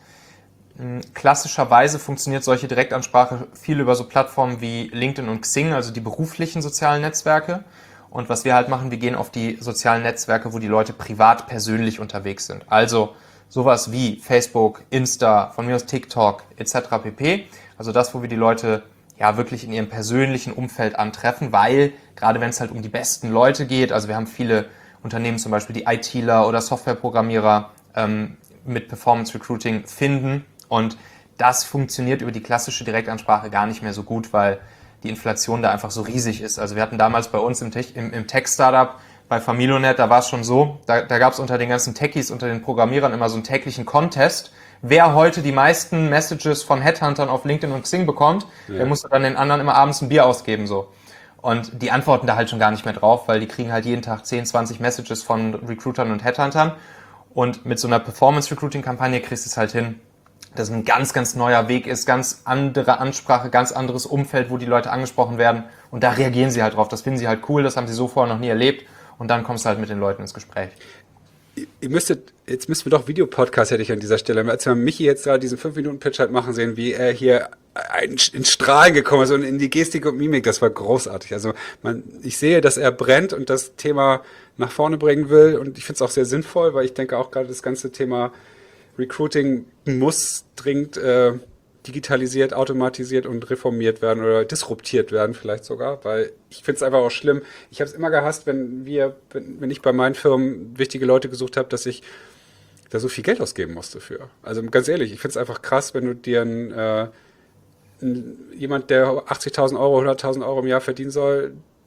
Klassischerweise funktioniert solche Direktansprache viel über so Plattformen wie LinkedIn und Xing, also die beruflichen sozialen Netzwerke. Und was wir halt machen, wir gehen auf die sozialen Netzwerke, wo die Leute privat persönlich unterwegs sind. Also sowas wie Facebook, Insta, von mir aus TikTok et cetera pp. Also das, wo wir die Leute ja wirklich in ihrem persönlichen Umfeld antreffen, weil gerade wenn es halt um die besten Leute geht, also wir haben viele Unternehmen, zum Beispiel die ITler oder Softwareprogrammierer ähm, mit Performance Recruiting finden. Und das funktioniert über die klassische Direktansprache gar nicht mehr so gut, weil die Inflation da einfach so riesig ist. Also wir hatten damals bei uns im, Tech, im, im Tech-Startup bei Familonet, da war es schon so, da, da gab es unter den ganzen Techies, unter den Programmierern immer so einen täglichen Contest. Wer heute die meisten Messages von Headhuntern auf LinkedIn und Xing bekommt, ja. der musste dann den anderen immer abends ein Bier ausgeben. So. Und die antworten da halt schon gar nicht mehr drauf, weil die kriegen halt jeden Tag zehn, zwanzig Messages von Recruitern und Headhuntern. Und mit so einer Performance-Recruiting-Kampagne kriegst du es halt hin, dass es ein ganz, ganz neuer Weg ist, ganz andere Ansprache, ganz anderes Umfeld, wo die Leute angesprochen werden. Und da reagieren sie halt drauf. Das finden sie halt cool, das haben sie so vorher noch nie erlebt. Und dann kommst du halt mit den Leuten ins Gespräch. Ihr müsstet, jetzt müssten wir doch Videopodcast hätte ich an dieser Stelle. Als wir Michi jetzt gerade diesen fünf Minuten Pitch halt machen sehen, wie er hier in Strahlen gekommen ist und in die Gestik und Mimik, das war großartig. Also man, ich sehe, dass er brennt und das Thema nach vorne bringen will. Und ich finde es auch sehr sinnvoll, weil ich denke auch gerade das ganze Thema Recruiting muss dringend äh, digitalisiert, automatisiert und reformiert werden oder disruptiert werden vielleicht sogar, weil ich finde es einfach auch schlimm. Ich habe es immer gehasst, wenn wir, wenn, wenn ich bei meinen Firmen wichtige Leute gesucht habe, dass ich da so viel Geld ausgeben musste für. Also ganz ehrlich, ich finde es einfach krass, wenn du dir ein, äh, ein, jemand, der achtzigtausend Euro, hunderttausend Euro im Jahr verdienen soll,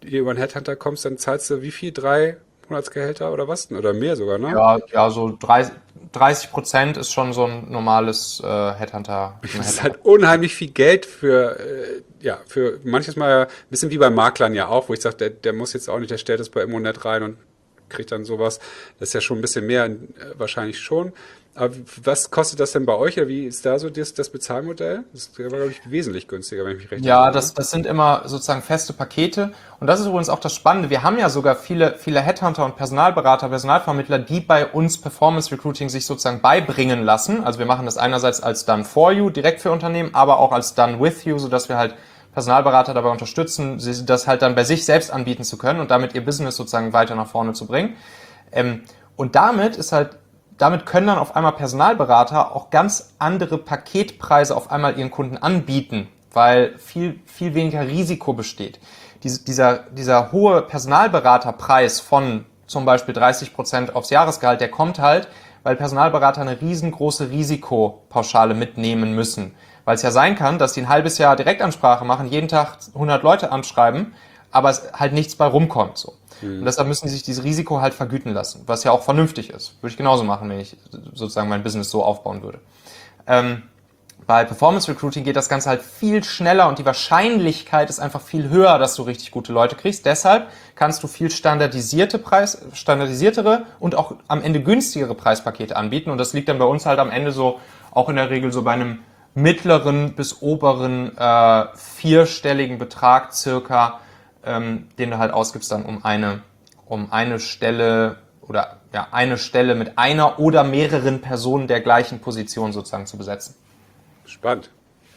ihr über einen Headhunter kommst, dann zahlst du wie viel? Drei Monatsgehälter oder was? Oder mehr sogar, ne? Ja, ja, so dreißig Prozent ist schon so ein normales äh, Headhunter. Das ein ist Headhunter. halt unheimlich viel Geld für, äh, ja, für manches Mal ein bisschen wie bei Maklern ja auch, wo ich sage, der, der muss jetzt auch nicht, der stellt das bei Immonet rein und kriegt dann sowas. Das ist ja schon ein bisschen mehr, äh, wahrscheinlich schon. Aber was kostet das denn bei euch? Oder wie ist da so das, das Bezahlmodell? Das war, glaube ich, wesentlich günstiger, wenn ich mich recht Ja, erinnere. das, das sind immer sozusagen feste Pakete. Und das ist übrigens auch das Spannende. Wir haben ja sogar viele, viele Headhunter und Personalberater, Personalvermittler, die bei uns Performance Recruiting sich sozusagen beibringen lassen. Also wir machen das einerseits als Done for You, direkt für Unternehmen, aber auch als Done with You, sodass wir halt Personalberater dabei unterstützen, sie das halt dann bei sich selbst anbieten zu können und damit ihr Business sozusagen weiter nach vorne zu bringen. Ähm, und damit ist halt Damit können dann auf einmal Personalberater auch ganz andere Paketpreise auf einmal ihren Kunden anbieten, weil viel, viel weniger Risiko besteht. Dies, dieser, dieser hohe Personalberaterpreis von zum Beispiel dreißig Prozent aufs Jahresgehalt, der kommt halt, weil Personalberater eine riesengroße Risikopauschale mitnehmen müssen. Weil es ja sein kann, dass die ein halbes Jahr Direktansprache machen, jeden Tag hundert Leute anschreiben, aber es halt nichts bei rumkommt. So. Und deshalb müssen die sich dieses Risiko halt vergüten lassen, was ja auch vernünftig ist. Würde ich genauso machen, wenn ich sozusagen mein Business so aufbauen würde. Ähm, bei Performance Recruiting geht das Ganze halt viel schneller und die Wahrscheinlichkeit ist einfach viel höher, dass du richtig gute Leute kriegst. Deshalb kannst du viel standardisierte Preis, standardisiertere und auch am Ende günstigere Preispakete anbieten. Und das liegt dann bei uns halt am Ende so auch in der Regel so bei einem mittleren bis oberen äh, vierstelligen Betrag circa, ähm, den du halt ausgibst dann um eine, um eine Stelle oder ja, eine Stelle mit einer oder mehreren Personen der gleichen Position sozusagen zu besetzen. Spannend.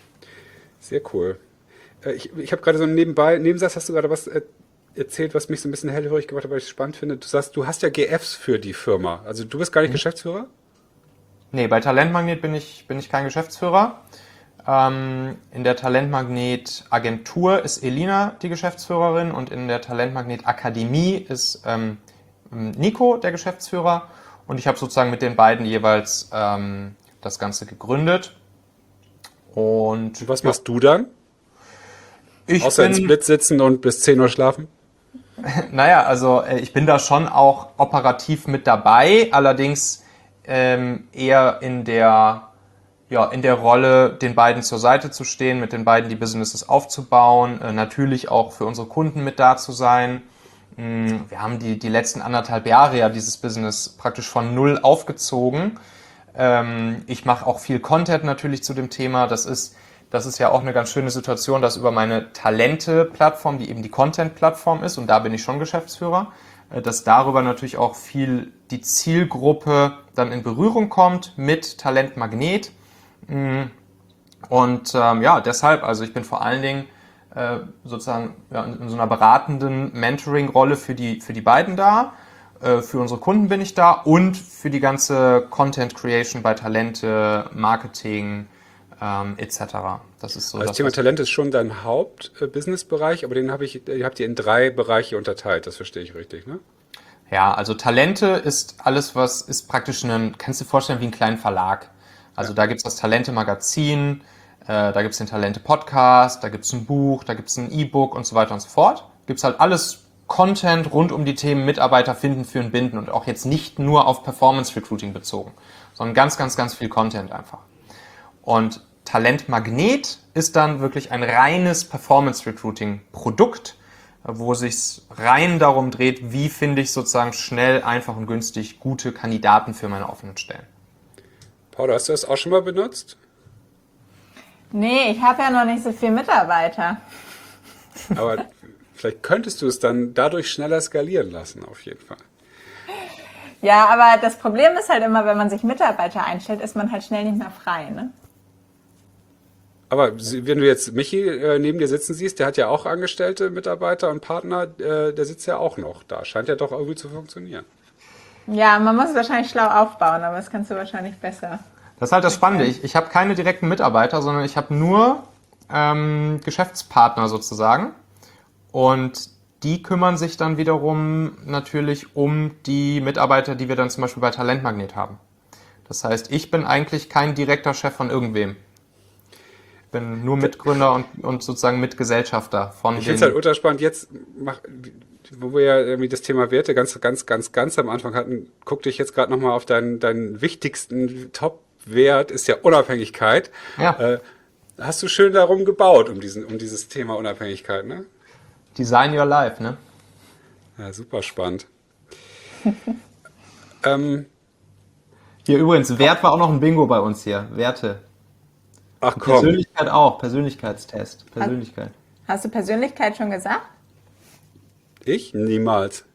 Sehr cool. Äh, Ich, ich habe gerade so einen nebenbei, Nebensatz hast du gerade was äh, erzählt, was mich so ein bisschen hellhörig gemacht hat, weil ich es spannend finde. Du sagst, du hast ja G Fs für die Firma. Also du bist gar nicht Mhm. Geschäftsführer? Nee, bei Talentmagnet bin ich, bin ich kein Geschäftsführer. Ähm, in der Talentmagnet Agentur ist Elina die Geschäftsführerin und in der Talentmagnet Akademie ist ähm, Nico der Geschäftsführer und ich habe sozusagen mit den beiden jeweils ähm, das Ganze gegründet. Und Und was ja, machst du dann? ich Außer in bin, Split sitzen und bis zehn Uhr schlafen? naja, also äh, ich bin da schon auch operativ mit dabei, allerdings ähm, eher in der, ja, in der Rolle, den beiden zur Seite zu stehen, mit den beiden die Businesses aufzubauen, äh, natürlich auch für unsere Kunden mit da zu sein. Mm, Wir haben die, die letzten anderthalb Jahre ja dieses Business praktisch von null aufgezogen. Ähm, ich mache auch viel Content natürlich zu dem Thema. Das ist, das ist ja auch eine ganz schöne Situation, dass über meine Talente-Plattform, die eben die Content-Plattform ist, und da bin ich schon Geschäftsführer, äh, dass darüber natürlich auch viel die Zielgruppe dann in Berührung kommt mit Talent Magnet. Mm, Und ähm, ja, deshalb, also ich bin vor allen Dingen äh, sozusagen ja, in, in so einer beratenden Mentoring-Rolle für die, für die beiden da. Äh, für unsere Kunden bin ich da und für die ganze Content Creation bei Talente, Marketing ähm, et cetera. Das ist so Also das das, Thema was Talent ist schon dein Haupt-Business-Bereich, aber den habe ich, ihr habt ihr in drei Bereiche unterteilt, das verstehe ich richtig, ne? Ja, also Talente ist alles, was ist praktisch ein, kannst du dir vorstellen, wie einen kleinen Verlag. Also Ja. da gibt's das Talente-Magazin, äh, da gibt's den Talente-Podcast, da gibt's ein Buch, da gibt's ein E-Book und so weiter und so fort. Gibt's halt alles Content rund um die Themen Mitarbeiter finden, führen, binden und auch jetzt nicht nur auf Performance Recruiting bezogen, sondern ganz, ganz, ganz viel Content einfach. Und Talent Magnet ist dann wirklich ein reines Performance Recruiting Produkt, wo sich rein darum dreht, wie finde ich sozusagen schnell, einfach und günstig gute Kandidaten für meine offenen Stellen. Paula, hast du das auch schon mal benutzt? Nee, ich habe ja noch nicht so viele Mitarbeiter. Aber vielleicht könntest du es dann dadurch schneller skalieren lassen, auf jeden Fall. Ja, aber das Problem ist halt immer, wenn man sich Mitarbeiter einstellt, ist man halt schnell nicht mehr frei, ne? Aber sie- wenn du jetzt Michi äh, neben dir sitzen siehst, der hat ja auch Angestellte, Mitarbeiter und Partner, äh, der sitzt ja auch noch da. Scheint ja doch irgendwie zu funktionieren. Ja, man muss es wahrscheinlich schlau aufbauen, aber das kannst du wahrscheinlich besser. Das ist halt das Spannende. Ich, ich habe keine direkten Mitarbeiter, sondern ich habe nur ähm, Geschäftspartner sozusagen. Und die kümmern sich dann wiederum natürlich um die Mitarbeiter, die wir dann zum Beispiel bei Talentmagnet haben. Das heißt, ich bin eigentlich kein direkter Chef von irgendwem. bin nur Mitgründer und, und sozusagen Mitgesellschafter von Ich den... finde es halt ultra spannend. Jetzt, mach, wo wir ja irgendwie das Thema Werte ganz, ganz, ganz, ganz am Anfang hatten, guck dich jetzt gerade nochmal auf deinen, deinen wichtigsten Top-Wert, ist ja Unabhängigkeit. Ja. Äh, hast du schön darum gebaut, um, diesen, um dieses Thema Unabhängigkeit, ne? Design Your Life, ne? Ja, super spannend. ähm, Hier übrigens, Wert war auch noch ein Bingo bei uns hier. Werte. ach komm, Persönlichkeit auch. Persönlichkeitstest. Persönlichkeit. Hast du Persönlichkeit schon gesagt? ich? Niemals.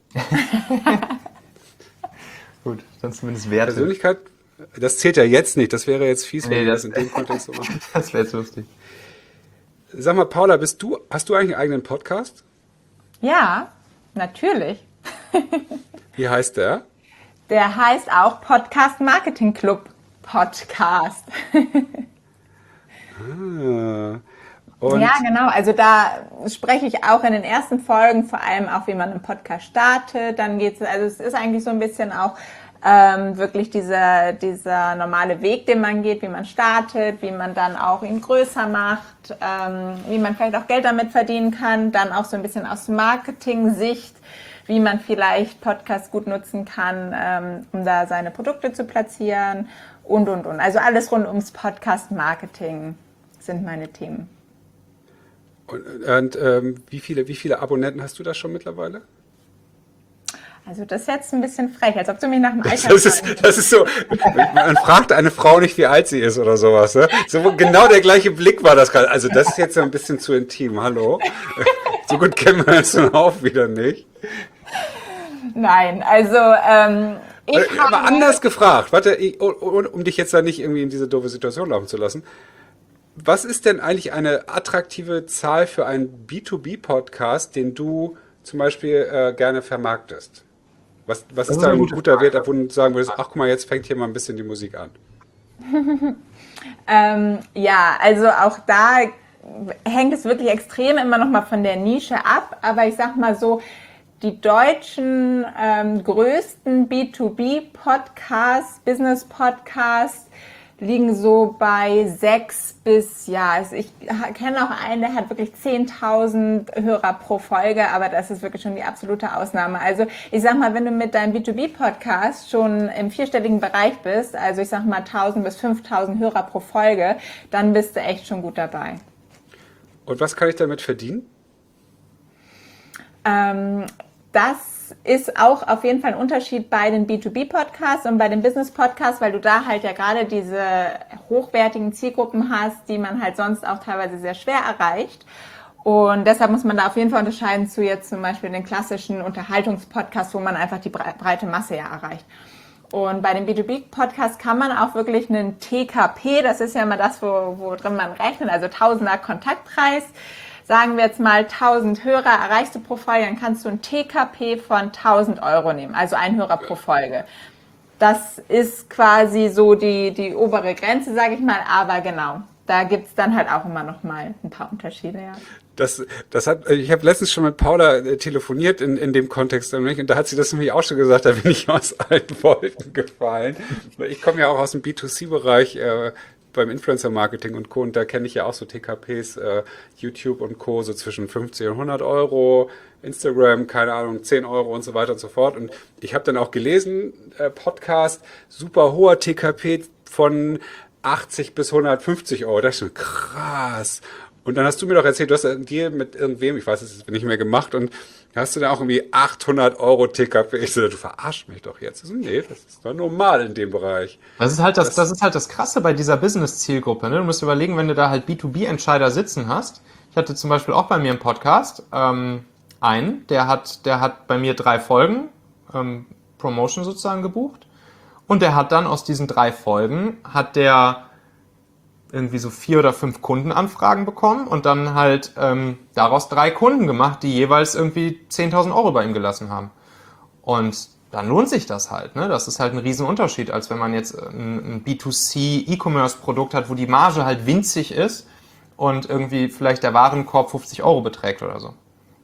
Gut, dann zumindest Werte. Persönlichkeit, das zählt ja jetzt nicht. Das wäre jetzt fies, wenn Nee, wir das das- in dem Kontext so machen. Das wäre jetzt lustig. Sag mal, Paula, bist du, hast du eigentlich einen eigenen Podcast? Ja, natürlich. Wie heißt der? Der heißt auch Podcast Marketing Club Podcast. Ah. Und Ja, genau. Also da spreche ich auch in den ersten Folgen vor allem auch, wie man einen Podcast startet. Dann geht's, also es ist eigentlich so ein bisschen auch ähm, wirklich dieser, dieser normale Weg, den man geht, wie man startet, wie man dann auch ihn größer macht, ähm, wie man vielleicht auch Geld damit verdienen kann. Dann auch so ein bisschen aus Marketing-Sicht, wie man vielleicht Podcasts gut nutzen kann, ähm, um da seine Produkte zu platzieren und, und, und. Also alles rund ums Podcast-Marketing sind meine Themen. Und, und ähm, wie viele, wie viele Abonnenten hast du da schon mittlerweile? Also das ist jetzt ein bisschen frech, als ob du mich nach dem Alter Das ist, das ist so, man fragt eine Frau nicht, wie alt sie ist oder sowas. Ne? So genau der gleiche Blick war das gerade. Also das ist jetzt so ein bisschen zu intim. Hallo? So gut kennen wir uns nun auch wieder nicht. Nein, also ähm, ich Äh, Aber habe... anders gefragt, warte, ich, um, um dich jetzt da nicht irgendwie in diese doofe Situation laufen zu lassen. Was ist denn eigentlich eine attraktive Zahl für einen B zwei B-Podcast, den du zum Beispiel äh, gerne vermarktest? Was, was ist ist da eine ein gute guter Frage. Wert, wo du sagen würdest, ach guck mal, jetzt fängt hier mal ein bisschen die Musik an? Ähm, ja, also auch da hängt es wirklich extrem immer noch mal von der Nische ab. Aber ich sag mal so, die deutschen ähm, größten B zwei B-Podcasts, Business-Podcasts, liegen so bei sechs bis, ja, also ich ha- kenne auch einen, der hat wirklich zehntausend Hörer pro Folge, aber das ist wirklich schon die absolute Ausnahme. Also ich sag mal, wenn du mit deinem B zwei B-Podcast schon im vierstelligen Bereich bist, also ich sag mal tausend bis fünftausend Hörer pro Folge, dann bist du echt schon gut dabei. Und was kann ich damit verdienen? Ähm, das ist auch auf jeden Fall ein Unterschied bei den B zwei B-Podcasts und bei den Business-Podcasts, weil du da halt ja gerade diese hochwertigen Zielgruppen hast, die man halt sonst auch teilweise sehr schwer erreicht. Und deshalb muss man da auf jeden Fall unterscheiden zu jetzt zum Beispiel den klassischen Unterhaltungspodcasts, wo man einfach die bre- breite Masse ja erreicht. Und bei dem B zwei B-Podcast kann man auch wirklich einen T K P, das ist ja immer das, wo, wo drin man rechnet, also Tausender Kontaktpreis. Sagen wir jetzt mal tausend Hörer erreichst du pro Folge, dann kannst du ein T K P von tausend Euro nehmen, also ein Hörer pro Folge. Das ist quasi so die, die obere Grenze, sage ich mal, aber genau, da gibt's dann halt auch immer noch mal ein paar Unterschiede, ja. Das, das hat, ich habe letztens schon mit Paula äh, telefoniert in, in dem Kontext nämlich, und da hat sie das nämlich auch schon gesagt, da bin ich aus allen Wolken gefallen. Weil ich komme ja auch aus dem B zwei C-Bereich, äh, beim Influencer-Marketing und Co. Und da kenne ich ja auch so T K Ps, äh, YouTube und Co. so zwischen fünfzig und hundert Euro, Instagram, keine Ahnung, zehn Euro und so weiter und so fort. Und ich habe dann auch gelesen, äh, Podcast, super hoher T K P von achtzig bis hundertfünfzig Euro. Das ist schon krass. Und dann hast du mir doch erzählt, du hast dir mit irgendwem, ich weiß es jetzt nicht mehr gemacht, und hast du dann auch irgendwie achthundert Euro T K P. Ich so, du verarschst mich doch jetzt. Ich so, nee, das ist doch normal in dem Bereich. Das ist halt das, das ist halt das Krasse bei dieser Business-Zielgruppe. Ne? Du musst überlegen, wenn du da halt B zwei B-Entscheider sitzen hast. Ich hatte zum Beispiel auch bei mir im Podcast ähm, einen, der hat, der hat bei mir drei Folgen ähm, Promotion sozusagen gebucht. Und der hat dann aus diesen drei Folgen, hat der irgendwie so vier oder fünf Kundenanfragen bekommen und dann halt ähm, daraus drei Kunden gemacht, die jeweils irgendwie zehntausend Euro bei ihm gelassen haben. Und dann lohnt sich das halt. Ne? Das ist halt ein Riesenunterschied, als wenn man jetzt ein, ein B zwei C E-Commerce-Produkt hat, wo die Marge halt winzig ist und irgendwie vielleicht der Warenkorb fünfzig Euro beträgt oder so.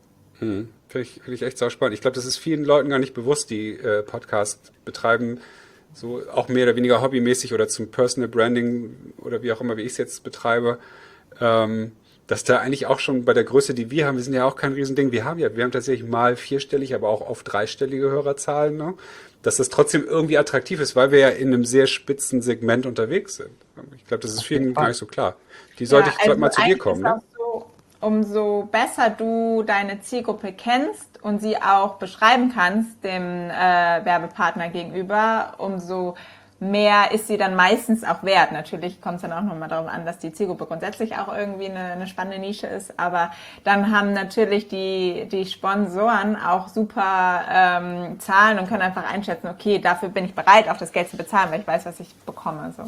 Hm, finde ich, finde ich echt sau spannend. Ich glaube, das ist vielen Leuten gar nicht bewusst, die äh, Podcast betreiben, so auch mehr oder weniger hobbymäßig oder zum Personal Branding oder wie auch immer, wie ich es jetzt betreibe. ähm, dass da eigentlich auch schon bei der Größe, die wir haben, wir sind ja auch kein Riesending, wir haben ja, wir haben tatsächlich mal vierstellig, aber auch oft dreistellige Hörerzahlen, ne? Dass das trotzdem irgendwie attraktiv ist, weil wir ja in einem sehr spitzen Segment unterwegs sind. Ich glaube, das ist vielen gar nicht so klar. Die sollte Ja, ich sollte mal also zu dir eigentlich kommen, ist ne? auch so, umso besser du deine Zielgruppe kennst und sie auch beschreiben kannst dem äh, Werbepartner gegenüber, umso mehr ist sie dann meistens auch wert. Natürlich kommt es dann auch nochmal darauf an, dass die Zielgruppe grundsätzlich auch irgendwie eine, eine spannende Nische ist, aber dann haben natürlich die, die Sponsoren auch super ähm, Zahlen und können einfach einschätzen, okay, dafür bin ich bereit, auch das Geld zu bezahlen, weil ich weiß, was ich bekomme. So.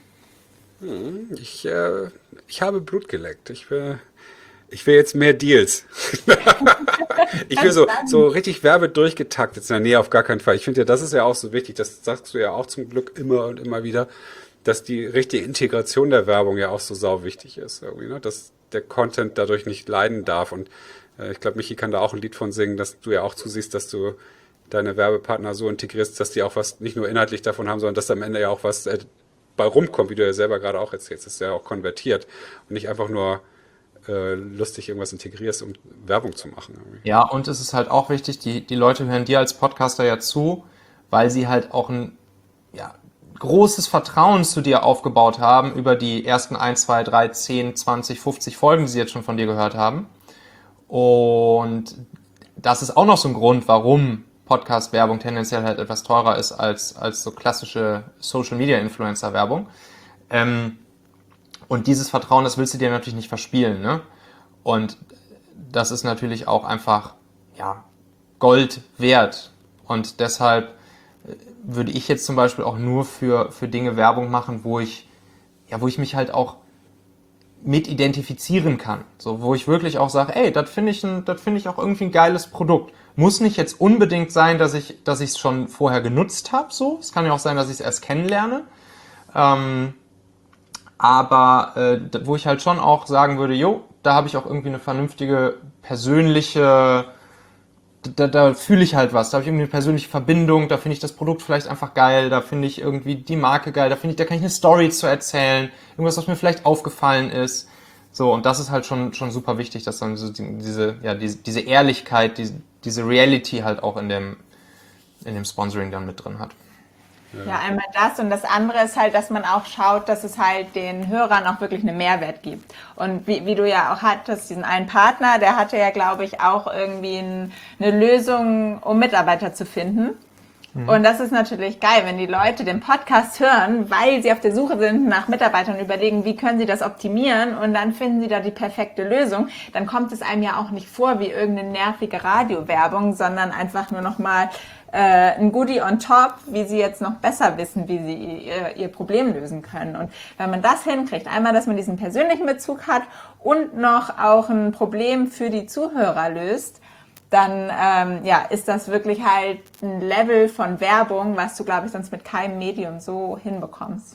Ich, äh, ich habe Blut geleckt. Ich will, ich will jetzt mehr Deals. Ich will so, so richtig Werbe durchgetaktet sein. Nee, auf gar keinen Fall. Ich finde ja, das ist ja auch so wichtig. Das sagst du ja auch zum Glück immer und immer wieder, dass die richtige Integration der Werbung ja auch so sau wichtig ist. Irgendwie, ne? Dass der Content dadurch nicht leiden darf. Und äh, ich glaube, Michi kann da auch ein Lied von singen, dass du ja auch zusiehst, dass du deine Werbepartner so integrierst, dass die auch was nicht nur inhaltlich davon haben, sondern dass am Ende ja auch was äh, bei rumkommt, wie du ja selber gerade auch erzählst. Das ist ja auch konvertiert und nicht einfach nur äh, lustig irgendwas integrierst, um Werbung zu machen. Irgendwie. Ja, und es ist halt auch wichtig, die, die Leute hören dir als Podcaster ja zu, weil sie halt auch ein ja, großes Vertrauen zu dir aufgebaut haben über die ersten eins, zwei, drei, zehn, zwanzig, fünfzig Folgen, die sie jetzt schon von dir gehört haben. Und das ist auch noch so ein Grund, warum Podcast-Werbung tendenziell halt etwas teurer ist als, als so klassische Social-Media-Influencer-Werbung. Ähm, und dieses Vertrauen, das willst du dir natürlich nicht verspielen, ne? Und das ist natürlich auch einfach, ja, Gold wert. Und deshalb würde ich jetzt zum Beispiel auch nur für, für Dinge Werbung machen, wo ich, ja, wo ich mich halt auch mit identifizieren kann. So, wo ich wirklich auch sage, ey, das finde ich ein, das finde ich auch irgendwie ein geiles Produkt. Muss nicht jetzt unbedingt sein, dass ich, dass ich es schon vorher genutzt habe, so. Es kann ja auch sein, dass ich es erst kennenlerne. Ähm, aber äh, wo ich halt schon auch sagen würde, jo, da habe ich auch irgendwie eine vernünftige persönliche, da, da fühle ich halt was, da habe ich irgendwie eine persönliche Verbindung, da finde ich das Produkt vielleicht einfach geil, da finde ich irgendwie die Marke geil, da finde ich, da kann ich eine Story zu erzählen, irgendwas, was mir vielleicht aufgefallen ist. So, und das ist halt schon, schon super wichtig, dass dann so die, diese, ja, diese, diese Ehrlichkeit, diese, diese Reality halt auch in dem, in dem Sponsoring dann mit drin hat. Ja, einmal das und das andere ist halt, dass man auch schaut, dass es halt den Hörern auch wirklich einen Mehrwert gibt. Und wie, wie du ja auch hattest, diesen einen Partner, der hatte ja, glaube ich, auch irgendwie ein, eine Lösung, um Mitarbeiter zu finden. Mhm. Und das ist natürlich geil, wenn die Leute den Podcast hören, weil sie auf der Suche sind nach Mitarbeitern und überlegen, wie können sie das optimieren und dann finden sie da die perfekte Lösung. Dann kommt es einem ja auch nicht vor wie irgendeine nervige Radiowerbung, sondern einfach nur nochmal äh, ein Goodie on top, wie sie jetzt noch besser wissen, wie sie ihr, ihr Problem lösen können. Und wenn man das hinkriegt, einmal, dass man diesen persönlichen Bezug hat und noch auch ein Problem für die Zuhörer löst, dann ähm, ja, ist das wirklich halt ein Level von Werbung, was du, glaube ich, sonst mit keinem Medium so hinbekommst.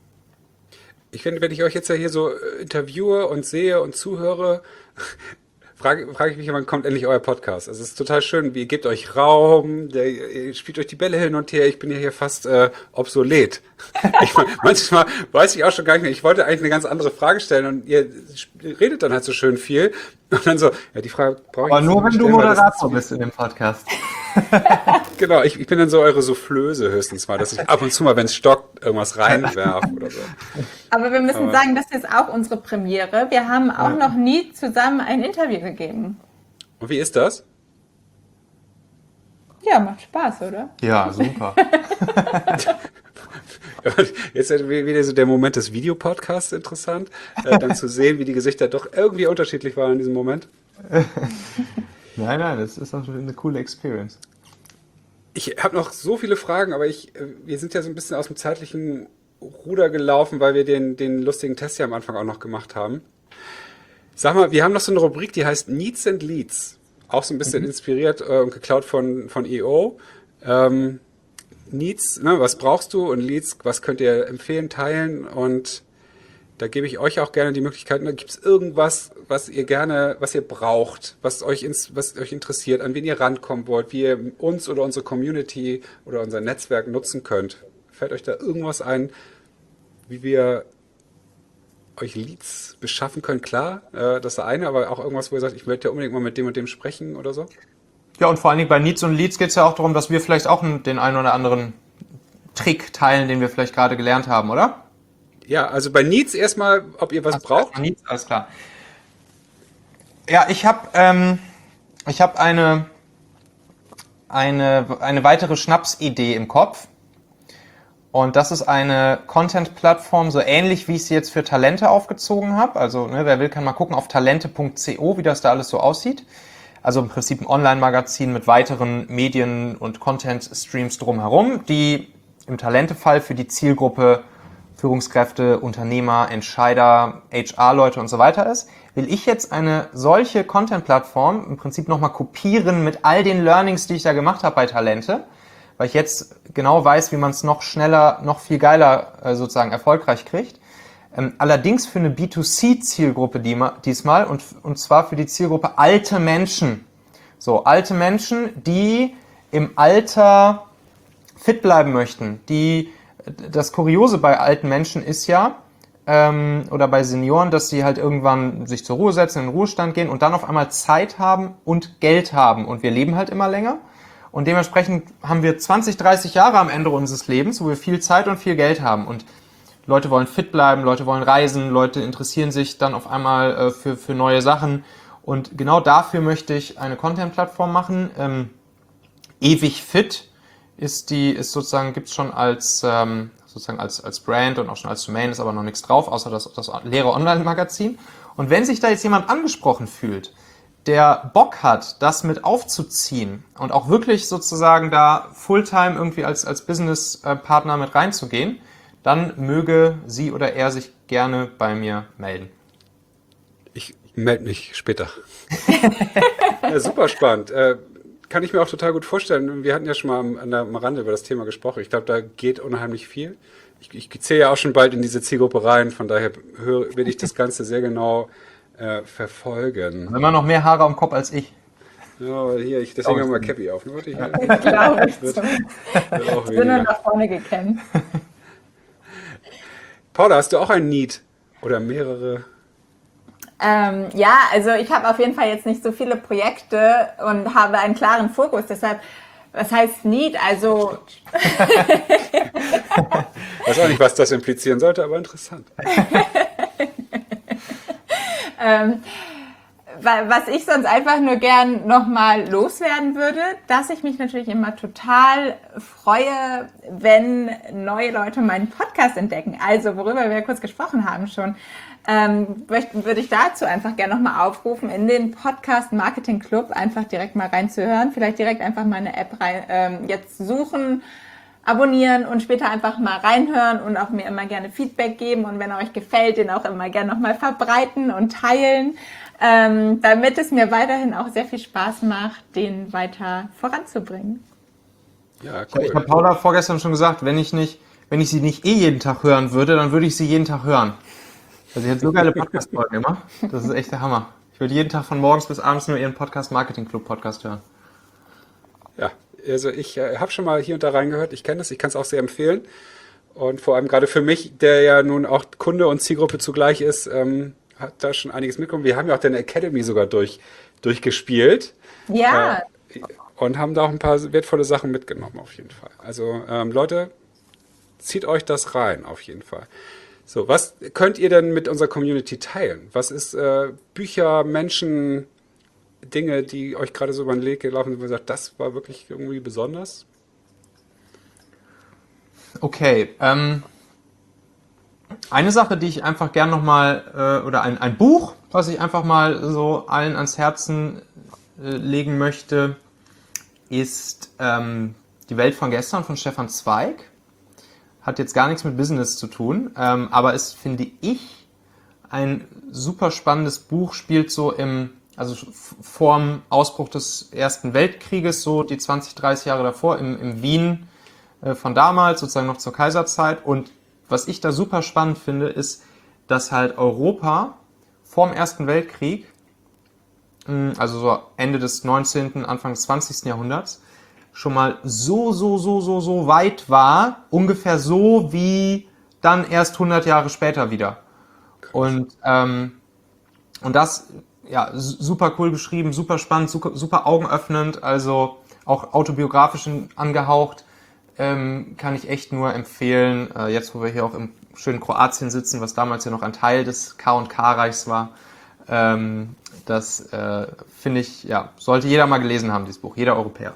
Ich finde, wenn ich euch jetzt ja hier so äh, interviewe und sehe und zuhöre, frage, frage ich mich, wann kommt endlich euer Podcast? Also es ist total schön, ihr gebt euch Raum, der, ihr spielt euch die Bälle hin und her, ich bin ja hier fast äh, obsolet. Ich, manchmal weiß ich auch schon gar nicht mehr, ich wollte eigentlich eine ganz andere Frage stellen und ihr redet dann halt so schön viel und dann so, ja, die Frage brauche ich Aber jetzt nur, nicht wenn du stellen, weil das Moderator ist- bist in dem Podcast. Genau, ich, ich bin dann so eure Soufflöse höchstens mal, dass ich ab und zu mal, wenn es stockt, irgendwas reinwerf oder so. Aber wir müssen Aber- sagen, das ist auch unsere Premiere. Wir haben auch noch nie zusammen ein Interview gegeben. Und wie ist das? Ja, macht Spaß, oder? Ja, super. Jetzt ist wieder so der Moment des Videopodcasts interessant, äh, dann zu sehen, wie die Gesichter doch irgendwie unterschiedlich waren in diesem Moment. Nein, nein, das ist auch eine coole Experience. Ich habe noch so viele Fragen, aber ich, äh, wir sind ja so ein bisschen aus dem zeitlichen Ruder gelaufen, weil wir den, den lustigen Test ja am Anfang auch noch gemacht haben. Sag mal, wir haben noch so eine Rubrik, die heißt Needs and Leads. Auch so ein bisschen inspiriert äh, und geklaut von, von E O. Ähm, Needs, ne, was brauchst du? Und Leads, was könnt ihr empfehlen, teilen? Und da gebe ich euch auch gerne die Möglichkeit, ne, gibt es irgendwas, was ihr gerne, was ihr braucht, was euch, ins, was euch interessiert, an wen ihr rankommen wollt, wie ihr uns oder unsere Community oder unser Netzwerk nutzen könnt? Fällt euch da irgendwas ein, wie wir euch Leads beschaffen könnt, klar, äh, das ist das eine, aber auch irgendwas, wo ihr sagt, ich möchte ja unbedingt mal mit dem und dem sprechen oder so? Ja, und vor allen Dingen bei Needs und Leads geht es ja auch darum, dass wir vielleicht auch den einen oder anderen Trick teilen, den wir vielleicht gerade gelernt haben, oder? Ja, also bei Needs erstmal, ob ihr was Also braucht. Needs, alles klar. Ja, ich habe ähm, ich hab eine, eine, eine weitere Schnapsidee im Kopf. Und das ist eine Content-Plattform, so ähnlich wie ich sie jetzt für Talente aufgezogen habe. Also ne, wer will, kann mal gucken auf talente punkt co, wie das da alles so aussieht. Also im Prinzip ein Online-Magazin mit weiteren Medien- und Content-Streams drumherum, die im Talente-Fall für die Zielgruppe Führungskräfte, Unternehmer, Entscheider, H R-Leute und so weiter ist. Will ich jetzt eine solche Content-Plattform im Prinzip nochmal kopieren mit all den Learnings, die ich da gemacht habe bei Talente, weil ich jetzt genau weiß, wie man es noch schneller, noch viel geiler äh, sozusagen erfolgreich kriegt. Ähm, allerdings für eine B zwei C-Zielgruppe die, diesmal und, und zwar für die Zielgruppe alte Menschen. So, alte Menschen, die im Alter fit bleiben möchten. Die, das Kuriose bei alten Menschen ist ja, ähm, oder bei Senioren, dass sie halt irgendwann sich zur Ruhe setzen, in den Ruhestand gehen und dann auf einmal Zeit haben und Geld haben. Und wir leben halt immer länger. Und dementsprechend haben wir zwanzig, dreißig Jahre am Ende unseres Lebens, wo wir viel Zeit und viel Geld haben. Und Leute wollen fit bleiben, Leute wollen reisen, Leute interessieren sich dann auf einmal äh, für, für neue Sachen. Und genau dafür möchte ich eine Content-Plattform machen. Ähm, ewig fit ist die, ist sozusagen, gibt's schon als, ähm, sozusagen als, als Brand und auch schon als Domain, ist aber noch nichts drauf, außer das, das leere Online-Magazin. Und wenn sich da jetzt jemand angesprochen fühlt, der Bock hat, das mit aufzuziehen und auch wirklich sozusagen da Fulltime irgendwie als, als Business-Partner mit reinzugehen, dann möge sie oder er sich gerne bei mir melden. Ich melde mich später. Ja, super spannend. Äh, kann ich mir auch total gut vorstellen. Wir hatten ja schon mal am, an der, am Rande über das Thema gesprochen. Ich glaube, da geht unheimlich viel. Ich, ich zähle ja auch schon bald in diese Zielgruppe rein, von daher höre, will ich das Ganze sehr genau äh, verfolgen. Immer noch mehr Haare am Kopf als ich. Ja, hier, ich, deswegen haben wir mal Cappy auf. Ne? Warte, hier. Ich glaube, ich Wird, so. wird auch Ich bin nur weniger. nach vorne gekämmt. Paula, hast du auch ein Need? Oder mehrere? Ähm, ja, also ich habe auf jeden Fall jetzt nicht so viele Projekte und habe einen klaren Fokus. Deshalb, was heißt Need? Also Ich weiß auch nicht, was das implizieren sollte, aber interessant. ähm, wa- was ich sonst einfach nur gern nochmal loswerden würde, dass ich mich natürlich immer total freue, wenn neue Leute meinen Podcast entdecken. Also worüber wir ja kurz gesprochen haben schon. Ähm, möchten, würde ich dazu einfach gerne nochmal aufrufen, in den Podcast Marketing Club einfach direkt mal reinzuhören. Vielleicht direkt einfach mal eine App rein, ähm, jetzt suchen, abonnieren und später einfach mal reinhören und auch mir immer gerne Feedback geben. Und wenn er euch gefällt, den auch immer gerne nochmal verbreiten und teilen, ähm, damit es mir weiterhin auch sehr viel Spaß macht, den weiter voranzubringen. Ja, Ich habe cool. Paula vorgestern schon gesagt, wenn ich nicht, wenn ich sie nicht eh jeden Tag hören würde, dann würde ich sie jeden Tag hören. Also sie hat so geile Podcast-Folgen immer. Das ist echt der Hammer. Ich würde jeden Tag von morgens bis abends nur ihren Podcast Marketing Club Podcast hören. Ja, also ich äh, habe schon mal hier und da reingehört. Ich kenne das, ich kann es auch sehr empfehlen. Und vor allem gerade für mich, der ja nun auch Kunde und Zielgruppe zugleich ist, ähm, hat da schon einiges mitgekommen. Wir haben ja auch deine Academy sogar durch, durchgespielt. Ja, Äh, und haben da auch ein paar wertvolle Sachen mitgenommen, auf jeden Fall. Also ähm, Leute, zieht euch das rein, auf jeden Fall. So, was könnt ihr denn mit unserer Community teilen? Was ist äh, Bücher, Menschen, Dinge, die euch gerade so über den Weg gelaufen sind, wo ihr sagt, das war wirklich irgendwie besonders? Okay, ähm, eine Sache, die ich einfach gern nochmal, äh, oder ein, ein Buch, was ich einfach mal so allen ans Herzen äh, legen möchte, ist ähm, Die Welt von gestern von Stefan Zweig. Hat jetzt gar nichts mit Business zu tun, ähm, aber ist, finde ich, ein super spannendes Buch, spielt so im, also f- vorm Ausbruch des Ersten Weltkrieges, so die zwanzig, dreißig Jahre davor, im, im Wien äh, von damals, sozusagen noch zur Kaiserzeit. Und was ich da super spannend finde, ist, dass halt Europa vorm Ersten Weltkrieg, mh, also so Ende des neunzehnten., Anfang des zwanzigsten. Jahrhunderts, schon mal so, so, so, so, so weit war, ungefähr so wie dann erst hundert Jahre später wieder. Und, ähm, und das, ja, super cool geschrieben, super spannend, super, super augenöffnend, also auch autobiografisch angehaucht, ähm, kann ich echt nur empfehlen, äh, jetzt wo wir hier auch im schönen Kroatien sitzen, was damals ja noch ein Teil des K und K-Reichs war. Ähm, das äh, finde ich, ja, sollte jeder mal gelesen haben, dieses Buch, jeder Europäer.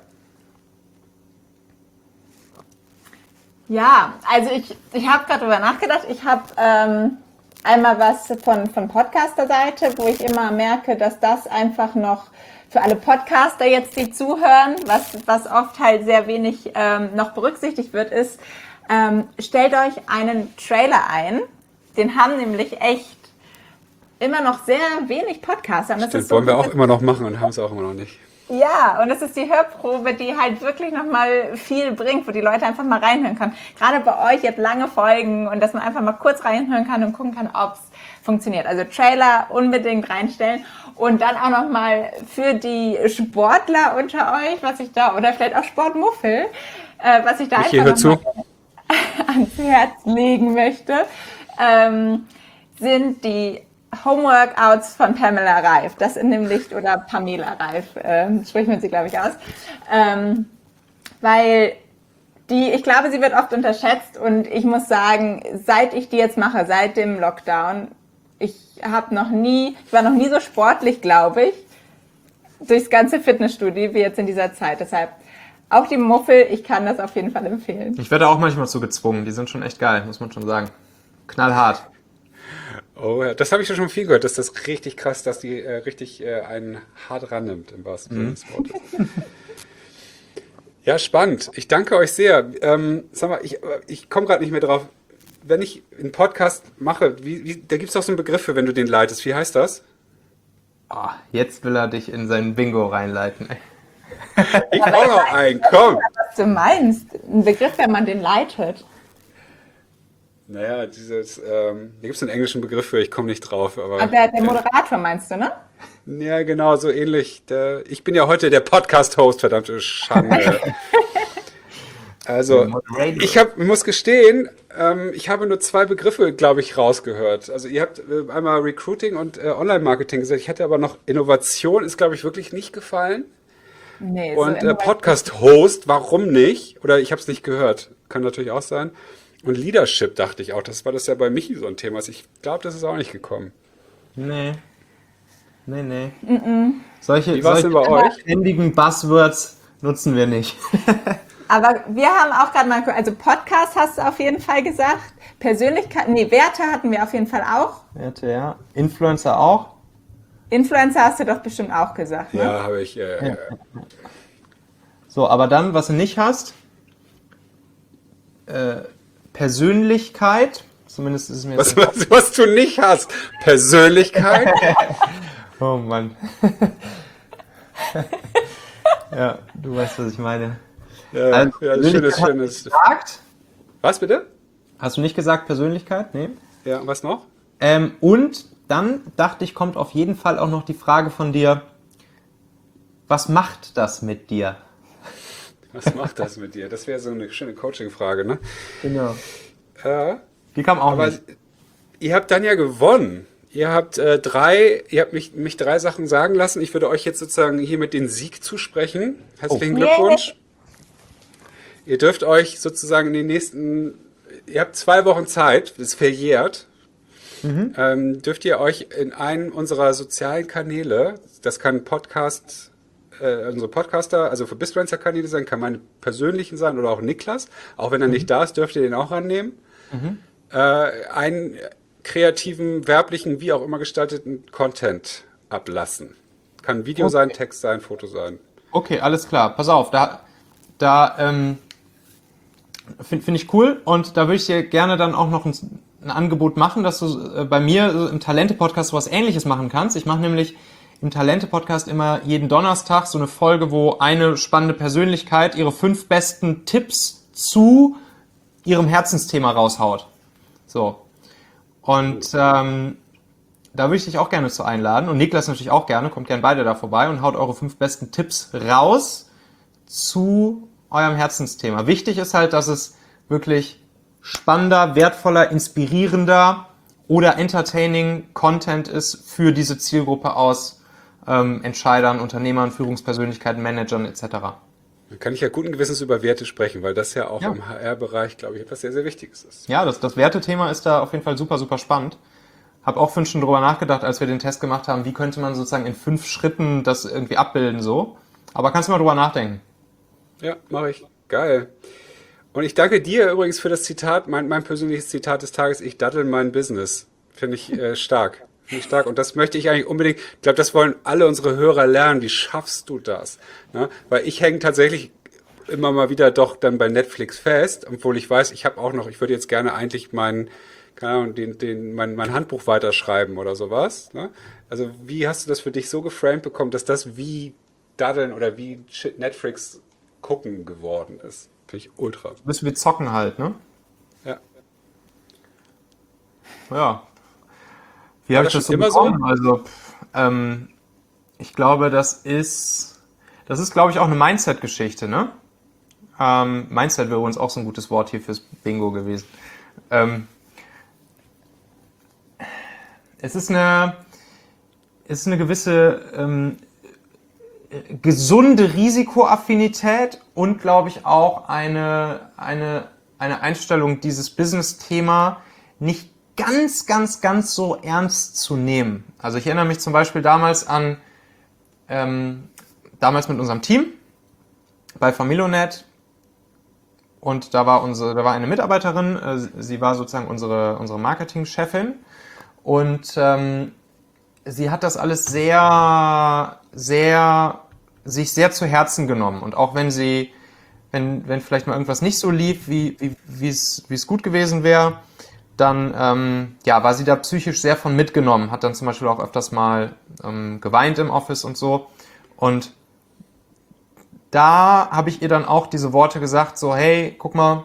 Ja, also ich, ich habe gerade drüber nachgedacht. Ich habe ähm, einmal was von, von Podcaster-Seite, wo ich immer merke, dass das einfach noch für alle Podcaster jetzt, die zuhören, was, was oft halt sehr wenig ähm, noch berücksichtigt wird, ist, ähm, stellt euch einen Trailer ein. Den haben nämlich echt immer noch sehr wenig Podcaster. Und das Stimmt, ist so, wollen wir auch immer noch machen und haben es auch immer noch nicht. Ja, und das ist die Hörprobe, die halt wirklich nochmal viel bringt, wo die Leute einfach mal reinhören können. Gerade bei euch, ihr habt lange Folgen und dass man einfach mal kurz reinhören kann und gucken kann, ob es funktioniert. Also Trailer unbedingt reinstellen und dann auch nochmal für die Sportler unter euch, was ich da, oder vielleicht auch Sportmuffel, äh, was ich da Ich einfach hier nochmal ans Herz legen möchte, ähm, sind die Homeworkouts von Pamela Reif, das in dem Licht, oder Pamela Reif, äh, spricht man sie, glaube ich, aus, ähm, weil die, ich glaube, sie wird oft unterschätzt und ich muss sagen, seit ich die jetzt mache, seit dem Lockdown, ich habe noch nie, ich war noch nie so sportlich, glaube ich, durchs ganze Fitnessstudio wie jetzt in dieser Zeit, deshalb auch die Muffel, ich kann das auf jeden Fall empfehlen. Ich werde auch manchmal zu gezwungen, die sind schon echt geil, muss man schon sagen. Knallhart. Oh ja, das habe ich schon viel gehört, dass das richtig krass, dass die äh, richtig äh, einen hart rannimmt, im wahrsten Sinne des Wortes. Ja, spannend. Ich danke euch sehr. Ähm, sag mal, ich, ich komme gerade nicht mehr drauf. Wenn ich einen Podcast mache, wie, wie, da gibt es doch so einen Begriff für, wenn du den leitest. Wie heißt das? Oh, jetzt will er dich in sein Bingo reinleiten. Ich auch noch einen, komm! Was du meinst, ein Begriff, wenn man den leitet. Naja, dieses, ähm, da gibt es einen englischen Begriff für, ich komme nicht drauf. Aber Ah, der, der Moderator meinst du, ne? ja, genau, so ähnlich. Der, ich bin ja heute der Podcast-Host, verdammte Schande. Also, ich hab, muss gestehen, ähm, ich habe nur zwei Begriffe, glaube ich, rausgehört. Also ihr habt äh, einmal Recruiting und äh, Online-Marketing gesagt. Ich hätte aber noch Innovation, ist, glaube ich, wirklich nicht gefallen. Nee, so Und äh, immer- Podcast-Host, warum nicht? Oder ich habe es nicht gehört. Kann natürlich auch sein. Und Leadership dachte ich auch. Das war das ja bei Michi so ein Thema. Ich glaube, das ist auch nicht gekommen. Nee. Nee, nee. Solche, Wie war's denn bei solche euch? ständigen Buzzwords nutzen wir nicht. Aber wir haben auch gerade mal, also Podcast hast du auf jeden Fall gesagt, Persönlichkeit, nee, Werte hatten wir auf jeden Fall auch. Werte, ja. Influencer auch. Influencer hast du doch bestimmt auch gesagt, ne? Ja, habe ich. Äh, So, aber dann, was du nicht hast, äh, Persönlichkeit, zumindest ist es mir was, jetzt... was, was du nicht hast. Persönlichkeit. Oh Mann. Ja, du weißt, was ich meine. Ja, Also, ja schönes, Persönlichkeit schönes. Gesagt? Was bitte? Hast du nicht gesagt Persönlichkeit? Nee. Ja, was noch? Ähm, und dann dachte ich, kommt auf jeden Fall auch noch die Frage von dir, was macht das mit dir? Was macht das mit dir? Das wäre so eine schöne Coaching-Frage, ne? Genau. Äh, Die kam auch aber nicht. ihr habt dann ja gewonnen. Ihr habt äh, drei, ihr habt mich, mich drei Sachen sagen lassen. Ich würde euch jetzt sozusagen hiermit den Sieg zusprechen. Herzlichen Oh. Glückwunsch. Ihr dürft euch sozusagen in den nächsten, ihr habt zwei Wochen Zeit, das ist verjährt, ähm, dürft ihr euch in einen unserer sozialen Kanäle, das kann Podcast, äh, unsere Podcaster, also für Bisfluencer-Kanäle sein, kann meine persönlichen sein oder auch Niklas, auch wenn er nicht da ist, dürft ihr den auch annehmen, äh, einen kreativen, werblichen, wie auch immer gestalteten Content ablassen. Kann Video Okay. sein, Text sein, Foto sein. Okay, alles klar. Pass auf, da, da ähm, finde find ich cool und da würde ich dir gerne dann auch noch ein, ein Angebot machen, dass du äh, bei mir so im Talente-Podcast sowas Ähnliches machen kannst. Ich mache nämlich im Talente-Podcast immer jeden Donnerstag so eine Folge, wo eine spannende Persönlichkeit ihre fünf besten Tipps zu ihrem Herzensthema raushaut. So. Und ähm, da würde ich dich auch gerne zu einladen und Niklas natürlich auch gerne, kommt gerne beide da vorbei und haut eure fünf besten Tipps raus zu eurem Herzensthema. Wichtig ist halt, dass es wirklich spannender, wertvoller, inspirierender oder entertaining Content ist für diese Zielgruppe aus ähm, Entscheidern, Unternehmern, Führungspersönlichkeiten, Managern et cetera. Dann kann ich ja guten Gewissens über Werte sprechen, weil das ja auch Ja. im H R-Bereich, glaube ich, etwas sehr, sehr Wichtiges ist. Ja, das, das Wertethema ist da auf jeden Fall super, super spannend. Hab auch fünf schon drüber nachgedacht, als wir den Test gemacht haben, wie könnte man sozusagen in fünf Schritten das irgendwie abbilden so. Aber kannst du mal drüber nachdenken. Ja, mache ich. Geil. Und ich danke dir übrigens für das Zitat, mein, mein persönliches Zitat des Tages, ich dattel mein Business. Finde ich äh, stark. Finde ich stark. Und das möchte ich eigentlich unbedingt, ich glaube, das wollen alle unsere Hörer lernen. Wie schaffst du das? Ne? Weil ich hänge tatsächlich immer mal wieder doch dann bei Netflix fest, obwohl ich weiß, ich habe auch noch, ich würde jetzt gerne eigentlich meinen, keine Ahnung, den, den, mein, mein Handbuch weiterschreiben oder sowas. Ne? Also wie hast du das für dich so geframed bekommen, dass das wie Daddeln oder wie Netflix gucken geworden ist? Finde ich ultra. Du bist wie zocken halt, ne? Ja. Ja. Wie War habe das ich das so schon immer so? bekommen? Also, pff, ähm, ich glaube, das ist, das ist, glaube ich, auch eine Mindset-Geschichte, ne? Ähm, Mindset wäre übrigens auch so ein gutes Wort hier fürs Bingo gewesen. Ähm, es ist eine, es ist eine gewisse ähm, gesunde Risikoaffinität und, glaube ich, auch eine, eine, eine Einstellung, dieses Business-Thema nicht ganz, ganz, ganz so ernst zu nehmen. Also ich erinnere mich zum Beispiel damals an, ähm, damals mit unserem Team bei Familonet, und da war unsere, da war eine Mitarbeiterin, äh, sie war sozusagen unsere, unsere Marketingchefin, und ähm, sie hat das alles sehr, sehr, sich sehr zu Herzen genommen. Und auch wenn sie, wenn, wenn vielleicht mal irgendwas nicht so lief, wie, wie, wie es, wie es gut gewesen wäre, dann, ähm, ja, war sie da psychisch sehr von mitgenommen, hat dann zum Beispiel auch öfters mal ähm, geweint im Office und so. Und da habe ich ihr dann auch diese Worte gesagt, so, hey, guck mal,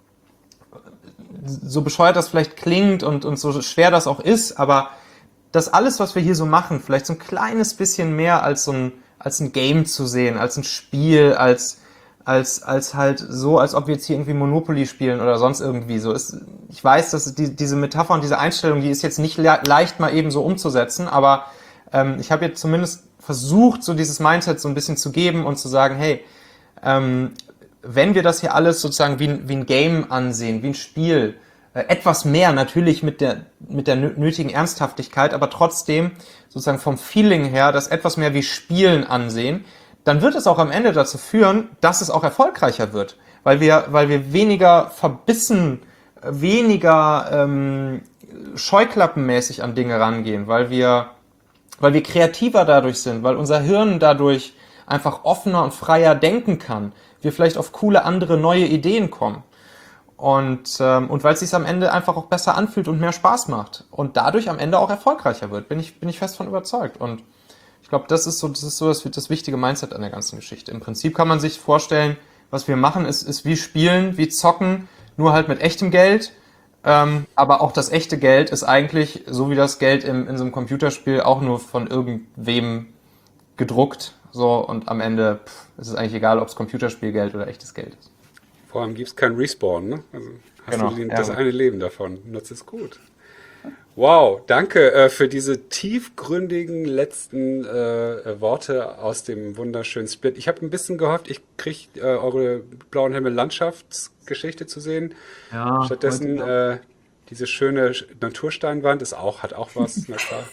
so bescheuert das vielleicht klingt und, und so schwer das auch ist, aber das alles, was wir hier so machen, vielleicht so ein kleines bisschen mehr als so ein, als ein Game zu sehen, als ein Spiel, als, als, als halt so, als ob wir jetzt hier irgendwie Monopoly spielen oder sonst irgendwie so ist. Ich weiß, dass die, diese Metapher und diese Einstellung, die ist jetzt nicht le- leicht mal eben so umzusetzen, aber ähm, ich habe jetzt zumindest versucht, so dieses Mindset so ein bisschen zu geben und zu sagen, hey, ähm, wenn wir das hier alles sozusagen wie ein, wie ein Game ansehen, wie ein Spiel, äh, etwas mehr natürlich mit der, mit der nö- nötigen Ernsthaftigkeit, aber trotzdem sozusagen vom Feeling her das etwas mehr wie Spielen ansehen, dann wird es auch am Ende dazu führen, dass es auch erfolgreicher wird, weil wir, weil wir weniger verbissen, äh, weniger ähm, scheuklappenmäßig an Dinge rangehen, weil wir, weil wir kreativer dadurch sind, weil unser Hirn dadurch einfach offener und freier denken kann, wir vielleicht auf coole andere neue Ideen kommen. Und, ähm, und weil es sich am Ende einfach auch besser anfühlt und mehr Spaß macht und dadurch am Ende auch erfolgreicher wird, bin ich, bin ich fest von überzeugt. Und ich glaube, das ist so, das ist so das, das wichtige Mindset an der ganzen Geschichte. Im Prinzip kann man sich vorstellen, was wir machen, ist, ist wie Spielen, wie Zocken, nur halt mit echtem Geld. Ähm, aber auch das echte Geld ist eigentlich, so wie das Geld im, in so einem Computerspiel, auch nur von irgendwem gedruckt. So, und am Ende pff, ist es eigentlich egal, ob es Computerspielgeld oder echtes Geld ist. Vor allem gibt es keinen Respawn, ne? Also hast Genau, du den, ja. das eine Leben davon. Nutzt es gut. Wow, danke äh, für diese tiefgründigen letzten äh, Worte aus dem wunderschönen Split. Ich habe ein bisschen gehofft, ich kriege äh, eure blauen Himmel Landschaftsgeschichte zu sehen. Ja, Stattdessen äh, diese schöne Natursteinwand ist auch, hat auch was, na klar.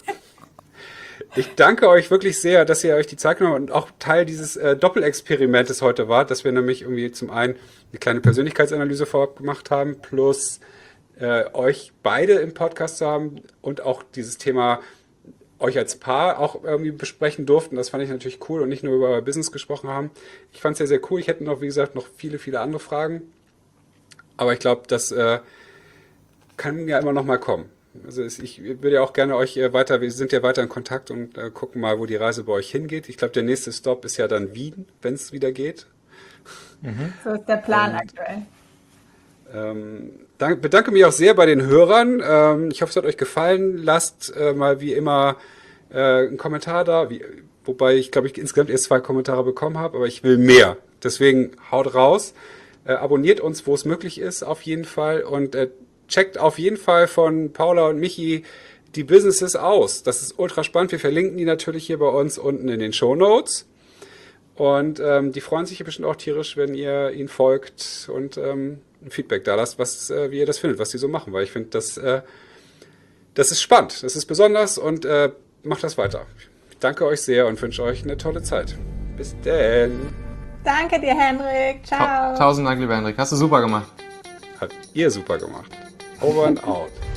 Ich danke euch wirklich sehr, dass ihr euch die Zeit genommen habt und auch Teil dieses äh, Doppelexperimentes heute wart, dass wir nämlich irgendwie zum einen eine kleine Persönlichkeitsanalyse vorab gemacht haben, plus äh, euch beide im Podcast zu haben und auch dieses Thema euch als Paar auch irgendwie besprechen durften. Das fand ich natürlich cool und nicht nur über euer Business gesprochen haben. Ich fand es sehr, sehr cool. Ich hätte noch, wie gesagt, noch viele, viele andere Fragen. Aber ich glaube, das äh, kann ja immer noch mal kommen. Also es, ich würde ja auch gerne euch äh, weiter, wir sind ja weiter in Kontakt und äh, gucken mal, wo die Reise bei euch hingeht. Ich glaube, der nächste Stop ist ja dann Wien, wenn es wieder geht. So ist der Plan Und aktuell. Ähm, dank, bedanke mich auch sehr bei den Hörern. Ähm, ich hoffe, es hat euch gefallen. Lasst äh, mal wie immer äh, einen Kommentar da, wie, wobei ich glaube ich insgesamt erst zwei Kommentare bekommen habe, aber ich will mehr. Deswegen haut raus. Äh, abonniert uns, wo es möglich ist, auf jeden Fall. Und äh, checkt auf jeden Fall von Paula und Michi die Businesses aus. Das ist ultra spannend. Wir verlinken die natürlich hier bei uns unten in den Shownotes. Und ähm, die freuen sich hier bestimmt auch tierisch, wenn ihr ihnen folgt und ähm, ein Feedback da lasst, was, äh, wie ihr das findet, was die so machen. Weil ich finde, das, äh, das ist spannend, das ist besonders und äh, macht das weiter. Ich danke euch sehr und wünsche euch eine tolle Zeit. Bis denn. Danke dir, Henrik. Ciao. Tausend Dank, lieber Henrik. Hast du super gemacht. Habt ihr super gemacht. Over and out.